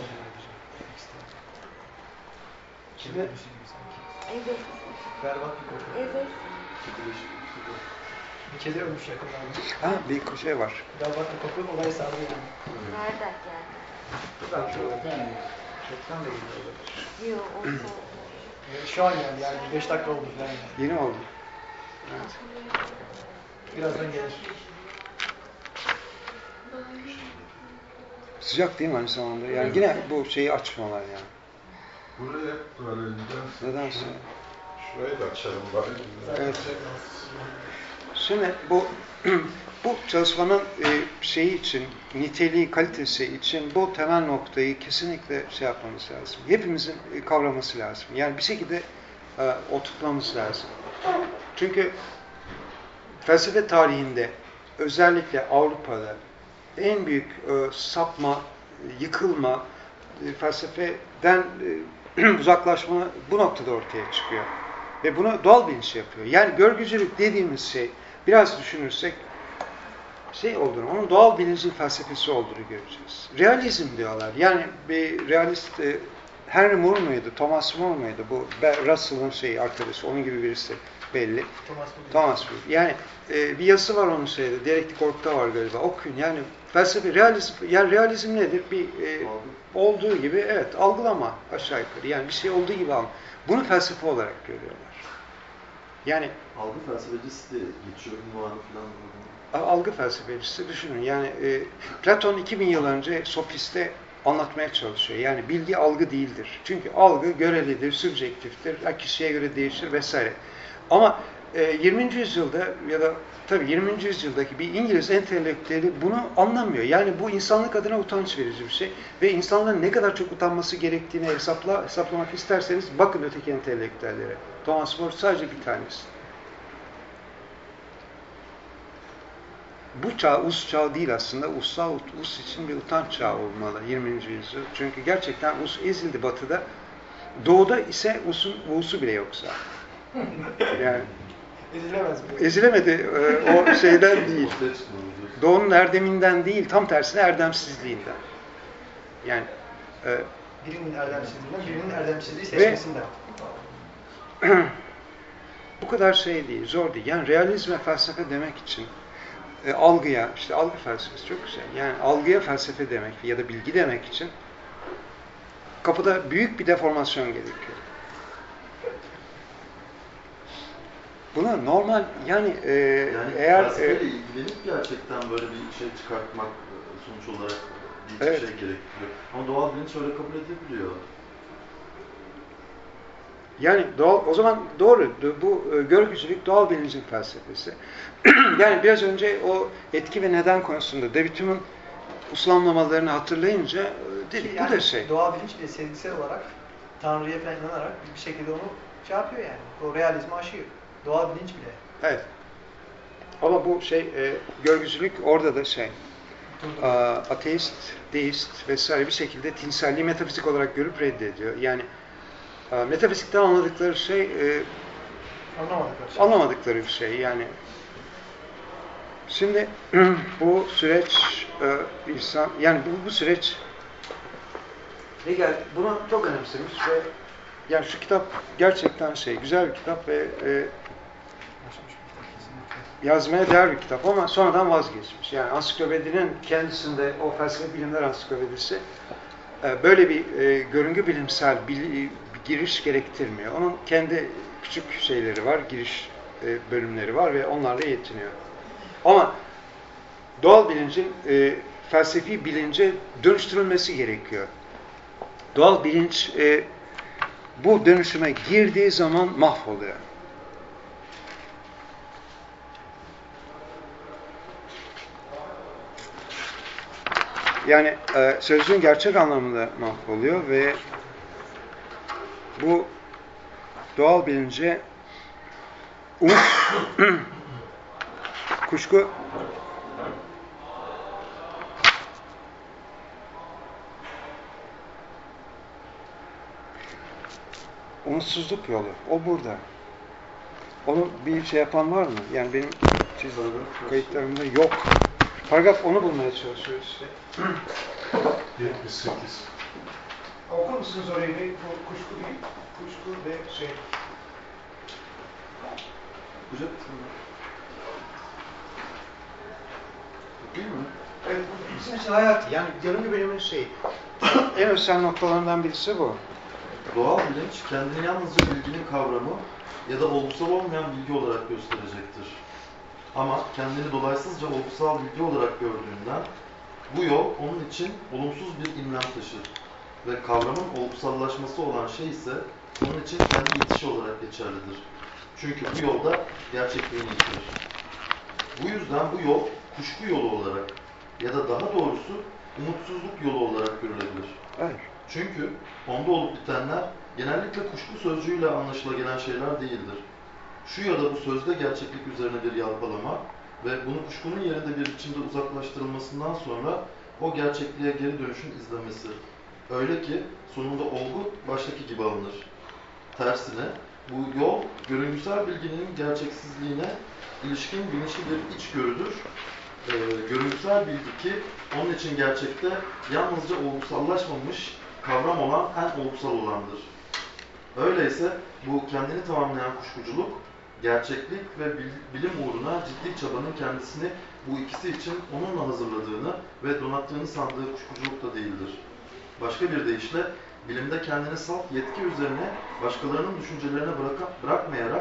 Şimdi Evet. berbat bir koku. Evet. Bir kedi ölmüş yakınlarda. Ha, bir şey var. Berbat bir koku olay sardı yani. Nereden geldi? Buradan şöyle. Çoktan da geliyor olabilir. Yok, o soğuk. Yani şu an yani, yani beş dakika oldu falan yani. Yeni oldu. Evet. Birazdan gelir. Sıcak değil mi aynı zamanda? Yani yine bu şeyi açmıyorlar yani. Buraya böyle nedense. Nedense. Şurayı da açalım bari. Evet. Şimdi bu bu çalışmanın e, şeyi için, niteliği, kalitesi için bu temel noktayı kesinlikle şey yapmamız lazım. Hepimizin e, kavraması lazım. Yani bir şekilde e, oturtmamız lazım. Çünkü felsefe tarihinde özellikle Avrupa'da en büyük e, sapma, yıkılma, e, felsefeden e, uzaklaşma bu noktada ortaya çıkıyor. Ve bunu doğal bilinç yapıyor. Yani görgücülük dediğimiz şey, biraz düşünürsek şey olduğunu, onun doğal bilincin felsefesi olduğunu göreceğiz. Realizm diyorlar. Yani bir realist e, Henry Moore muydu, Thomas More muydu? Bu Russell'ın şeyi, arkadaşı, onun gibi birisi belli. Thomas More. Thomas More. Yani e, bir yazısı var onun şeyde, Diyalektik Ork'ta var galiba. Okuyun. Yani felsefe, realizm, yani realizm nedir? Bir e, olduğu gibi, evet, algılama aşağı yukarı. Yani bir şey olduğu gibi algılama. Bunu felsefe olarak görüyorlar. Yani Algı felsefecisi diye geçiyor, ünvanı falan. algı felsefecisi düşünün. Yani e, Platon iki bin yıl önce sofiste anlatmaya çalışıyor. Yani bilgi algı değildir. Çünkü algı görelidir, subjektiftir, kişiye göre değişir vesaire. Ama e, yirminci yüzyılda ya da tabii yirminci yüzyıldaki bir İngiliz entelektüeli bunu anlamıyor. Yani bu insanlık adına utanç verici bir şey. Ve insanların ne kadar çok utanması gerektiğini hesapla, hesaplamak isterseniz bakın öteki entelektüellere. Thomas More sadece bir tanesi. Bu çağ us çağı değil aslında. Ussal, us için bir utanç çağı olmalı yirminci yüzyıl. Çünkü gerçekten us ezildi batıda. Doğuda ise usun u'su bile yoksa. Yani Ezilemez mi? ezilemedi e, o şeyden değil. Doğunun erdeminden değil, tam tersine erdemsizliğinden. Yani e, Birinin erdemsizliğinden, birinin erdemsizliği seçmesinden. bu kadar şey değil, zor değil. Yani realizm ve felsefe demek için e, algıya, işte algı felsefesi çok güzel. Yani algıya felsefe demek ya da bilgi demek için kapıda büyük bir deformasyon gerekiyor. Buna normal yani, e, Yani eğer felsefeyle e, ilgilenip gerçekten böyle bir şey çıkartmak sonuç olarak bir evet. şey gerektiriyor. Ama doğal bilinç öyle kabul edebiliyor. Yani doğal, o zaman doğru, bu e, görgücülük doğal bilincin felsefesi. Yani biraz önce o etki ve neden konusunda David Hume'un uslamlamalarını hatırlayınca e, dedik Yani bu da şey. Doğa bilinç bile sezgisel olarak Tanrı'ya falan inanarak bir şekilde onu şey yapıyor yani. O realizmi aşıyor. Doğa bilinç bile. Evet. Ama bu şey, e, görgücülük orada da şey, a, ateist, deist vesaire bir şekilde tinselliği metafizik olarak görüp reddediyor. Yani a, metafizikten anladıkları şey, e, Anlamadıkları şey. anlamadıkları bir şey. Yani şimdi bu süreç e, insan, yani bu, bu süreç Hegel bunu çok önemsemiş ve yani şu kitap gerçekten şey, güzel bir kitap ve e, yazmaya değer bir kitap ama sonradan vazgeçmiş. Yani ansiklopedinin kendisinde, o felsefe bilimler ansiklopedisi e, böyle bir e, görüngü bilimsel bil, bir giriş gerektirmiyor. Onun kendi küçük şeyleri var, giriş e, bölümleri var ve onlarla yetiniyor. Ama doğal bilincin e, felsefi bilince dönüştürülmesi gerekiyor. Doğal bilinç e, bu dönüşüme girdiği zaman mahvoluyor. Yani e, sözcüğün gerçek anlamında mahvoluyor ve bu doğal bilince umut, kuşku, umutsuzluk yolu. O burada. Onu bir şey yapan var mı? Yani benim çizdiğim kayıtlarımda yok. Paragraf onu bulmaya çalışıyoruz işte. yetmiş sekiz. Okur musunuz orayı? Bu kuşku değil. Kuşku ve şey. Okuyacak mısın? Okuyayım mı? Evet, bu bizim için hayati. Yani görüngü biliminin şey, en özel noktalarından birisi bu. Doğal bilinç kendini yalnızca bilginin kavramı ya da olgusal olmayan bilgi olarak gösterecektir. Ama kendini dolaysızca olgusal bilgi olarak gördüğünden bu yol onun için olumsuz bir imlem taşır ve kavramın olgusallaşması olan şey ise onun için kendi yetişi olarak geçerlidir. Çünkü bu yolda gerçekliğini yitirir. Bu yüzden bu yol kuşku yolu olarak ya da daha doğrusu umutsuzluk yolu olarak görülebilir. Evet. Çünkü onda olup bitenler genellikle kuşku sözcüğüyle anlaşılabilen şeyler değildir. Şu ya da bu sözde gerçeklik üzerine bir yalpalama ve bunu kuşkunun yerinde bir biçimde uzaklaştırılmasından sonra o gerçekliğe geri dönüşün izlemesi. Öyle ki sonunda olgu baştaki gibi alınır. Tersine bu yol görüngüsel bilginin gerçeksizliğine ilişkin bilinçli bir içgörüdür. Ee, görüntüsel bilgi ki onun için gerçekte yalnızca olgusallaşmamış kavram olan en olgusal olandır. Öyleyse bu kendini tamamlayan kuşkuculuk, gerçeklik ve bilim uğruna ciddi çabanın kendisini bu ikisi için onunla hazırladığını ve donattığını sandığı kuşkuculuk da değildir. Başka bir deyişle bilimde kendini salt yetki üzerine başkalarının düşüncelerine bırak bırakmayarak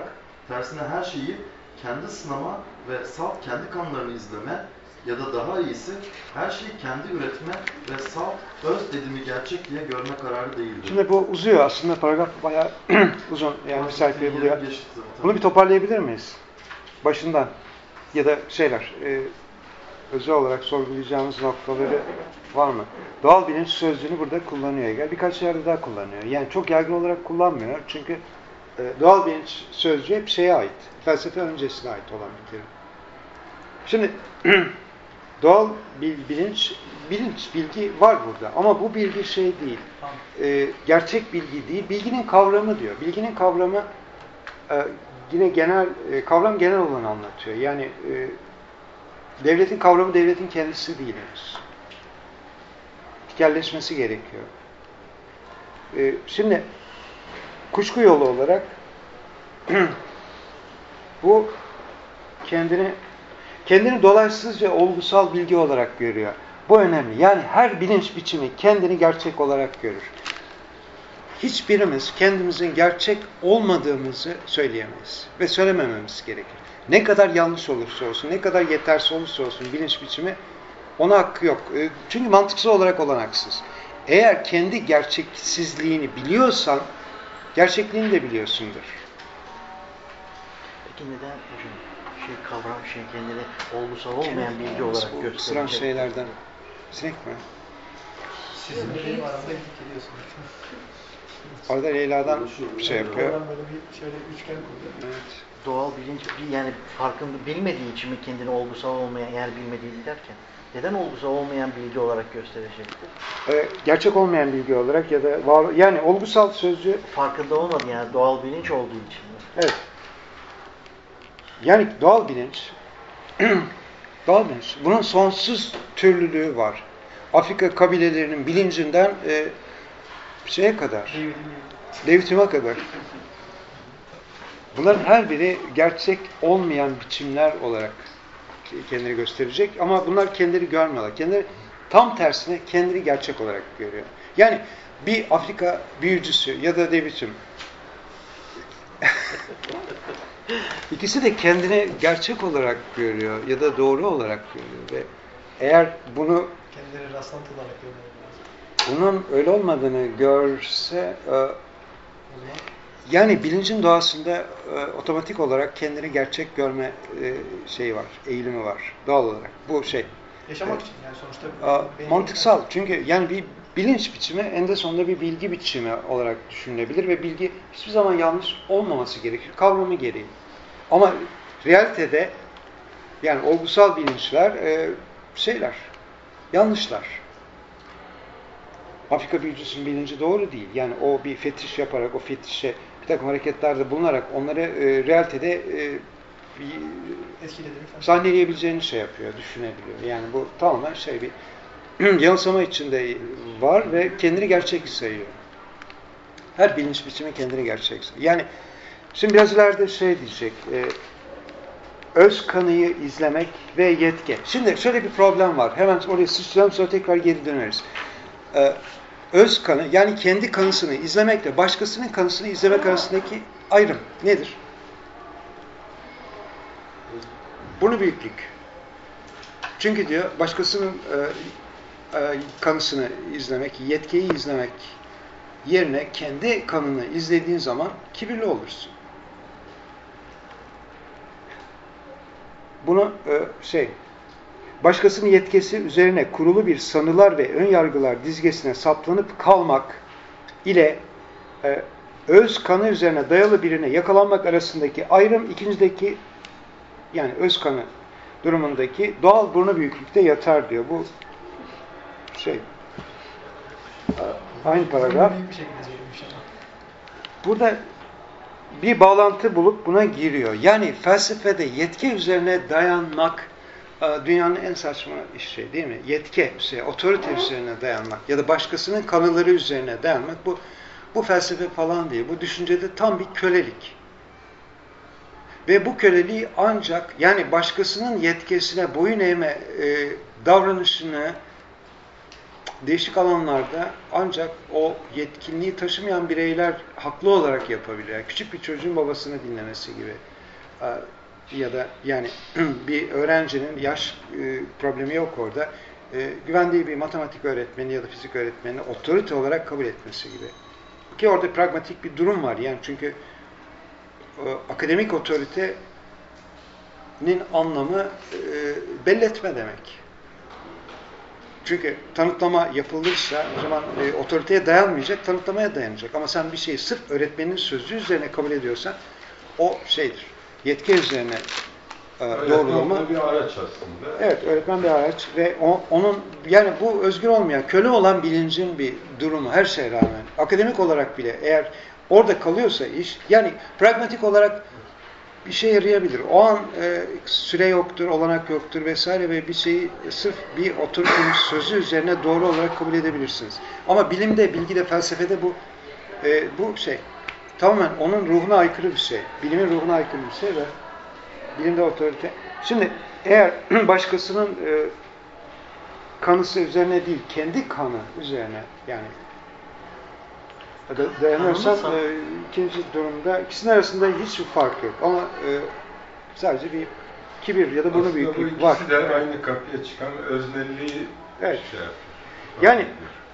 Tersine her şeyi kendi sınama ve salt kendi kanlarını izleme ya da daha iyisi her şeyi kendi üretme ve salt öz dedimi gerçek diye görme kararı değildir. Şimdi bu uzuyor aslında, paragraf bayağı uzun, yani bir sayfayı buluyor. Geçti, Bunu bir toparlayabilir miyiz? Başından ya da şeyler, e, özel olarak sorgulayacağımız noktaları var mı? Doğal bilinç sözcüğünü burada kullanıyor. Yani birkaç yerde daha kullanıyor. Yani çok yaygın olarak kullanmıyor. Çünkü e, doğal bilinç sözcüğü hep şeye ait. Felsefe öncesine ait olan bir terim. Şimdi doğal bilinç, bilinç, bilgi var burada. Ama bu bilgi şey değil. E, gerçek bilgi değil. Bilginin kavramı diyor. Bilginin kavramı e, yine genel, e, kavram genel olanı anlatıyor. Yani e, devletin kavramı devletin kendisi değil henüz. Tekelleşmesi gerekiyor. Ee, şimdi kuşku yolu olarak bu kendini kendini dolayısızca olgusal bilgi olarak görüyor. Bu önemli. Yani her bilinç biçimi kendini gerçek olarak görür. Hiçbirimiz kendimizin gerçek olmadığımızı söyleyemeyiz ve söylemememiz gerekir. Ne kadar yanlış olursa olsun, ne kadar yetersiz olursa olsun bilinç biçimi ona hakkı yok. Çünkü mantıksal olarak olanaksız. Eğer kendi gerçeksizliğini biliyorsan, gerçekliğini de biliyorsundur. Peki neden hocam şey kavram şey kendini olgusal olmayan bilgi olarak bu gösterecek? sıran şeylerden. Sinek mi? Sizin de benim aramda gidip geliyorsunuz. Arada Leyla'dan bir şey yapıyor. Oradan böyle bir şöyle üçgen kurdu. Evet. Doğal bilinç yani farkında bilmediği için mi kendini olgusal olmayan yani bilmediği derken neden olgusal olmayan bilgi olarak gösterecektir? Ee, gerçek olmayan bilgi olarak ya da var, yani olgusal sözcüğü Farkında olmadı yani doğal bilinç olduğu için mi? evet. Yani doğal bilinç doğal bilinç. Bunun sonsuz türlülüğü var. Afrika kabilelerinin bilincinden e, şeye kadar David kadar. Bunların her biri gerçek olmayan biçimler olarak kendini gösterecek ama bunlar kendileri görmüyorlar. Kendileri tam tersine kendini gerçek olarak görüyor. Yani bir Afrika büyücüsü ya da David'im ikisi de kendini gerçek olarak görüyor ya da doğru olarak görüyor ve eğer bunu kendileri rastlantı olarak görüyorlar. bunun öyle olmadığını görse yani bilincin doğasında e, otomatik olarak kendini gerçek görme e, şeyi var, eğilimi var doğal olarak. Bu şey. Yaşamak e, için yani sonuçta. A, mantıksal. Çünkü yani bir bilinç biçimi eninde sonunda bir bilgi biçimi olarak düşünülebilir ve bilgi hiçbir zaman yanlış olmaması gerekir. Kavramı gereği. Ama realitede yani olgusal bilinçler e, şeyler, yanlışlar. Afrika büyücüsünün bilinci doğru değil. Yani o bir fetiş yaparak, o fetişe bir takım hareketlerde bulunarak onları e, realitede e, sahneleyebileceğini şey yapıyor, düşünebiliyor. Yani bu tamamen şey bir yanılsama içinde var ve kendini gerçek sayıyor. Her bilinç biçimi kendini gerçek sayıyor. Yani şimdi biraz ileride şey diyecek, e, öz kanıyı izlemek ve yetki. Şimdi şöyle bir problem var. Hemen oraya sıçrayalım sonra tekrar geri döneriz. Ee, öz kanı yani kendi kanısını izlemekle başkasının kanısını izlemek arasındaki ayrım nedir? Burnu büyüklük. Çünkü diyor başkasının e, e, kanısını izlemek, yetkiyi izlemek yerine kendi kanını izlediğin zaman kibirli olursun. Bunu e, şey başkasının yetkisi üzerine kurulu bir sanılar ve ön yargılar dizgesine saplanıp kalmak ile e, öz kanı üzerine dayalı birine yakalanmak arasındaki ayrım ikincideki yani öz kanı durumundaki doğal burnu büyüklükte yatar diyor. Bu şey aynı paragraf. Burada bir bağlantı bulup buna giriyor. Yani felsefede yetki üzerine dayanmak dünyanın en saçma işi değil mi? Yetki, şey, otorite üzerine dayanmak ya da başkasının kanıları üzerine dayanmak bu bu felsefe falan değil. Bu düşüncede tam bir kölelik. Ve bu köleliği ancak yani başkasının yetkisine boyun eğme e, davranışını değişik alanlarda ancak o yetkinliği taşımayan bireyler haklı olarak yapabiliyor. Yani küçük bir çocuğun babasını dinlemesi gibi. ya da yani bir öğrencinin yaş e, problemi yok orada. E, güvendiği bir matematik öğretmeni ya da fizik öğretmenini otorite olarak kabul etmesi gibi. Ki orada pragmatik bir durum var. Yani çünkü e, akademik otoritenin anlamı e, belletme demek. Çünkü tanıtlama yapılırsa o zaman e, otoriteye dayanmayacak, tanıtlamaya dayanacak. Ama sen bir şeyi sırf öğretmenin sözü üzerine kabul ediyorsan o şeydir. Yetki üzerine e, doğrulama. bir araç aslında. Evet, öğretmen bir araç ve o, onun yani bu özgür olmayan, köle olan bilincin bir durumu her şeye rağmen. Akademik olarak bile eğer orada kalıyorsa iş, yani pragmatik olarak bir şey yarayabilir. O an e, süre yoktur, olanak yoktur vesaire ve bir şeyi sırf bir otoritenin sözü üzerine doğru olarak kabul edebilirsiniz. Ama bilimde, bilgide, felsefede bu e, bu şey tamamen onun ruhuna aykırı bir şey. Bilimin ruhuna aykırı bir şey ve bilimde otorite. Şimdi eğer başkasının e, kanısı üzerine değil, kendi kanı üzerine yani dayanırsan e, ikinci durumda ikisinin arasında hiçbir fark yok. Ama e, sadece bir kibir ya da bunu büyüklük var. Aslında bu ikisi de aynı kapıya çıkan öznelliği evet. şey yapıyor. Yani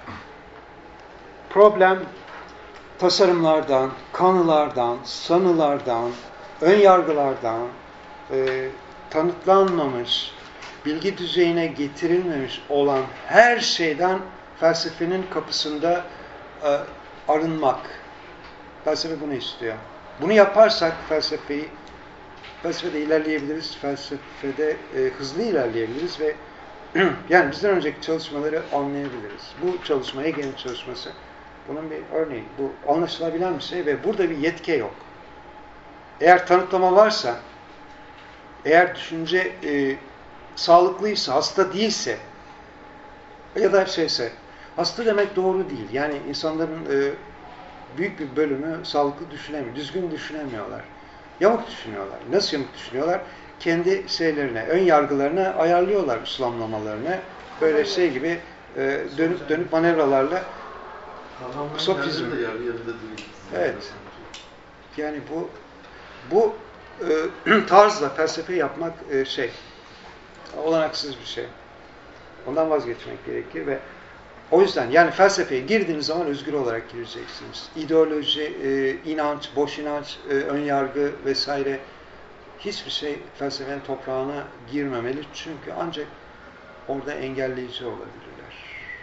problem tasarımlardan, kanılardan, sanılardan, ön yargılardan, e, tanıtlanmamış, bilgi düzeyine getirilmemiş olan her şeyden felsefenin kapısında e, arınmak. Felsefe bunu istiyor. Bunu yaparsak felsefeyi felsefede ilerleyebiliriz, felsefede e, hızlı ilerleyebiliriz ve yani bizden önceki çalışmaları anlayabiliriz. Bu çalışma, Hegel'in çalışması bunun bir örneği. Bu anlaşılabilen bir şey ve burada bir yetki yok. Eğer tanıtlama varsa, eğer düşünce e, sağlıklıysa, hasta değilse ya da şeyse, hasta demek doğru değil. Yani insanların e, büyük bir bölümü sağlıklı düşünemiyor, düzgün düşünemiyorlar. Yamuk düşünüyorlar. Nasıl yamuk düşünüyorlar? Kendi şeylerine, ön yargılarına ayarlıyorlar İslamlamalarını. Böyle şey gibi e, dönüp dönüp manevralarla sofizm. Evet. Yani bu bu e, tarzla felsefe yapmak e, şey olanaksız bir şey. Ondan vazgeçmek gerekir ve o yüzden yani felsefeye girdiğiniz zaman özgür olarak gireceksiniz. İdeoloji, e, inanç, boş inanç, e, ön yargı vesaire hiçbir şey felsefenin toprağına girmemeli. Çünkü ancak orada engelleyici olabilirler.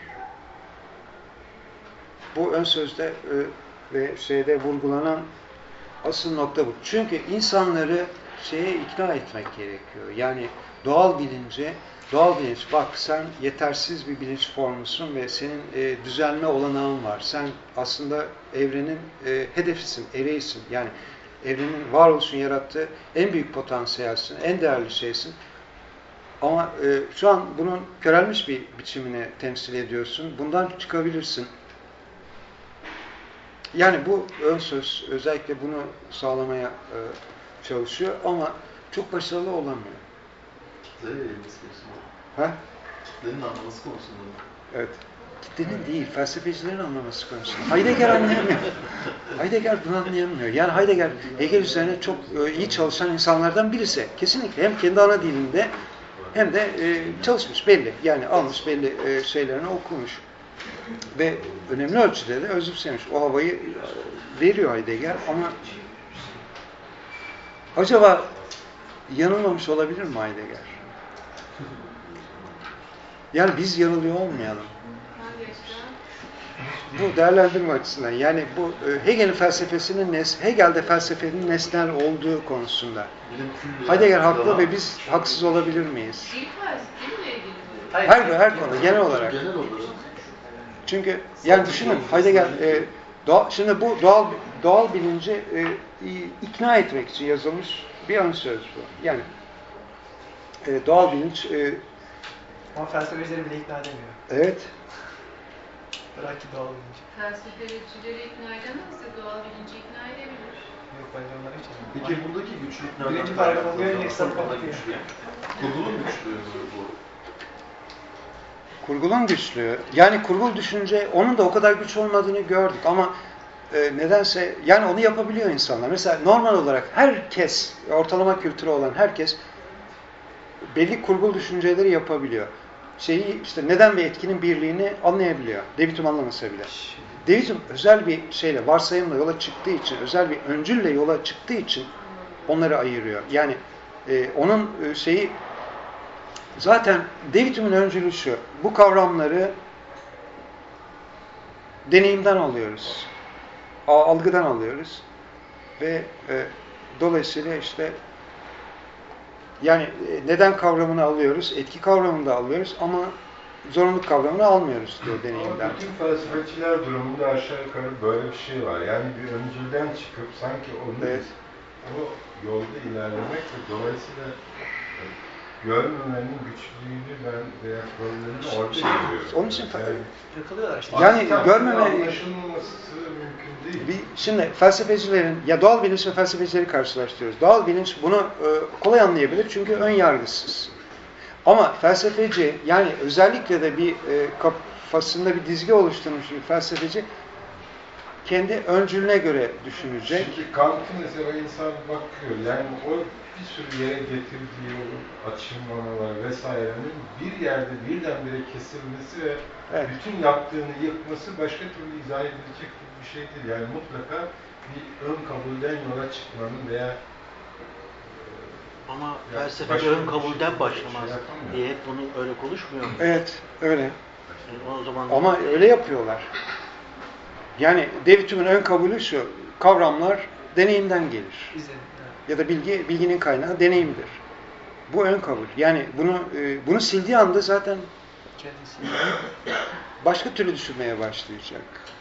Bu ön sözde e, ve şeyde vurgulanan asıl nokta bu. Çünkü insanları şeye ikna etmek gerekiyor. Yani doğal bilince, doğal bilinç, bak sen yetersiz bir bilinç formusun ve senin e, düzelme olanağın var. Sen aslında evrenin e, hedefisin, ereğisin. Yani evrenin varoluşun yarattığı en büyük potansiyelsin, en değerli şeysin. Ama e, şu an bunun körelmiş bir biçimini temsil ediyorsun. Bundan çıkabilirsin. Yani bu ön söz özellikle bunu sağlamaya e, çalışıyor ama çok başarılı olamıyor. Kitlenin yayılması konusunda. Ha? Kitlenin anlaması konusunda. Evet. Kitlenin değil, felsefecilerin anlaması konusunda. Heidegger anlayamıyor. Heidegger bunu anlayamıyor. Yani Heidegger, Hegel üzerine çok e, iyi çalışan insanlardan birisi. Kesinlikle hem kendi ana dilinde hem de e, çalışmış belli. Yani almış belli e, şeylerini okumuş. Ve önemli ölçüde de özümsemiş. O havayı veriyor Heidegger ama acaba yanılmamış olabilir mi Heidegger? Yani biz yanılıyor olmayalım. Bu değerlendirme açısından. Yani bu Hegel'in felsefesinin nes Hegel'de felsefenin nesnel olduğu konusunda. Heidegger haklı ve biz haksız olabilir miyiz? Her her konu genel olarak. Genel olarak. Çünkü yani düşünün Heidegger e, doğa, şimdi bu doğal doğal bilinci e, ikna etmek için yazılmış bir ön söz bu. Yani e, doğal bilinç e, ama felsefecileri bile ikna edemiyor. Evet. Bırak ki doğal bilinci. Felsefecileri ikna edemezse doğal bilinci ikna edebilir. Yok bence onlar hiç edemiyor. Peki buradaki güçlük nereden? Birinci paragrafı kaynaklanıyor? bir önceki Aslında satır güçlük. Kurgulun güçlüğü mü bu? Kurgulun güçlüğü. Yani kurgul düşünce onun da o kadar güç olmadığını gördük ama e, nedense yani onu yapabiliyor insanlar. Mesela normal olarak herkes, ortalama kültürü olan herkes belli kurgulu düşünceleri yapabiliyor. Şeyi işte neden ve etkinin birliğini anlayabiliyor. David Hume anlamasa bile. David Hume özel bir şeyle, varsayımla yola çıktığı için, özel bir öncülle yola çıktığı için onları ayırıyor. Yani e, onun e, şeyi zaten David Hume'un öncülü şu. Bu kavramları deneyimden alıyoruz. Algıdan alıyoruz. Ve e, dolayısıyla işte yani e, neden kavramını alıyoruz, etki kavramını da alıyoruz ama zorunluluk kavramını almıyoruz diyor deneyimden. Ama bütün felsefeciler durumunda aşağı yukarı böyle bir şey var. Yani bir öncülden çıkıp sanki onu Evet. o yolda ilerlemek ve dolayısıyla görmemenin güçlüğünü ben veya problemini orada görüyorum. Onun için yani, Yakılıyorlar işte. Yani aslında görmeme- anlaşılması mümkün değil. Bir, şimdi felsefecilerin, ya doğal bilinç ve felsefecileri karşılaştırıyoruz. Doğal bilinç bunu e, kolay anlayabilir çünkü ön yargısız. Ama felsefeci, yani özellikle de bir e, kafasında bir dizge oluşturmuş bir felsefeci kendi öncülüne göre düşünecek. Çünkü Kant'ı mesela insan bakıyor, yani o bir sürü yere getirdiği o açılmalar vesairenin bir yerde birdenbire kesilmesi ve Evet. bütün yaptığını yıkması başka türlü izah edilecek bir şey değil. Yani mutlaka bir ön kabulden yola çıkmanın veya Ama Ya, felsefe başka ön bir kabulden şey başlamaz yapamıyor. diye hep bunu öyle konuşmuyor mu? Evet, öyle. Yani o zaman Ama öyle yapıyorlar. Yani David Hume'un ön kabulü şu, kavramlar deneyimden gelir. İzledim. Evet. Ya da bilgi bilginin kaynağı deneyimdir. Bu ön kabul. Yani bunu e, bunu sildiği anda zaten Kendisi. başka türlü düşünmeye başlayacak.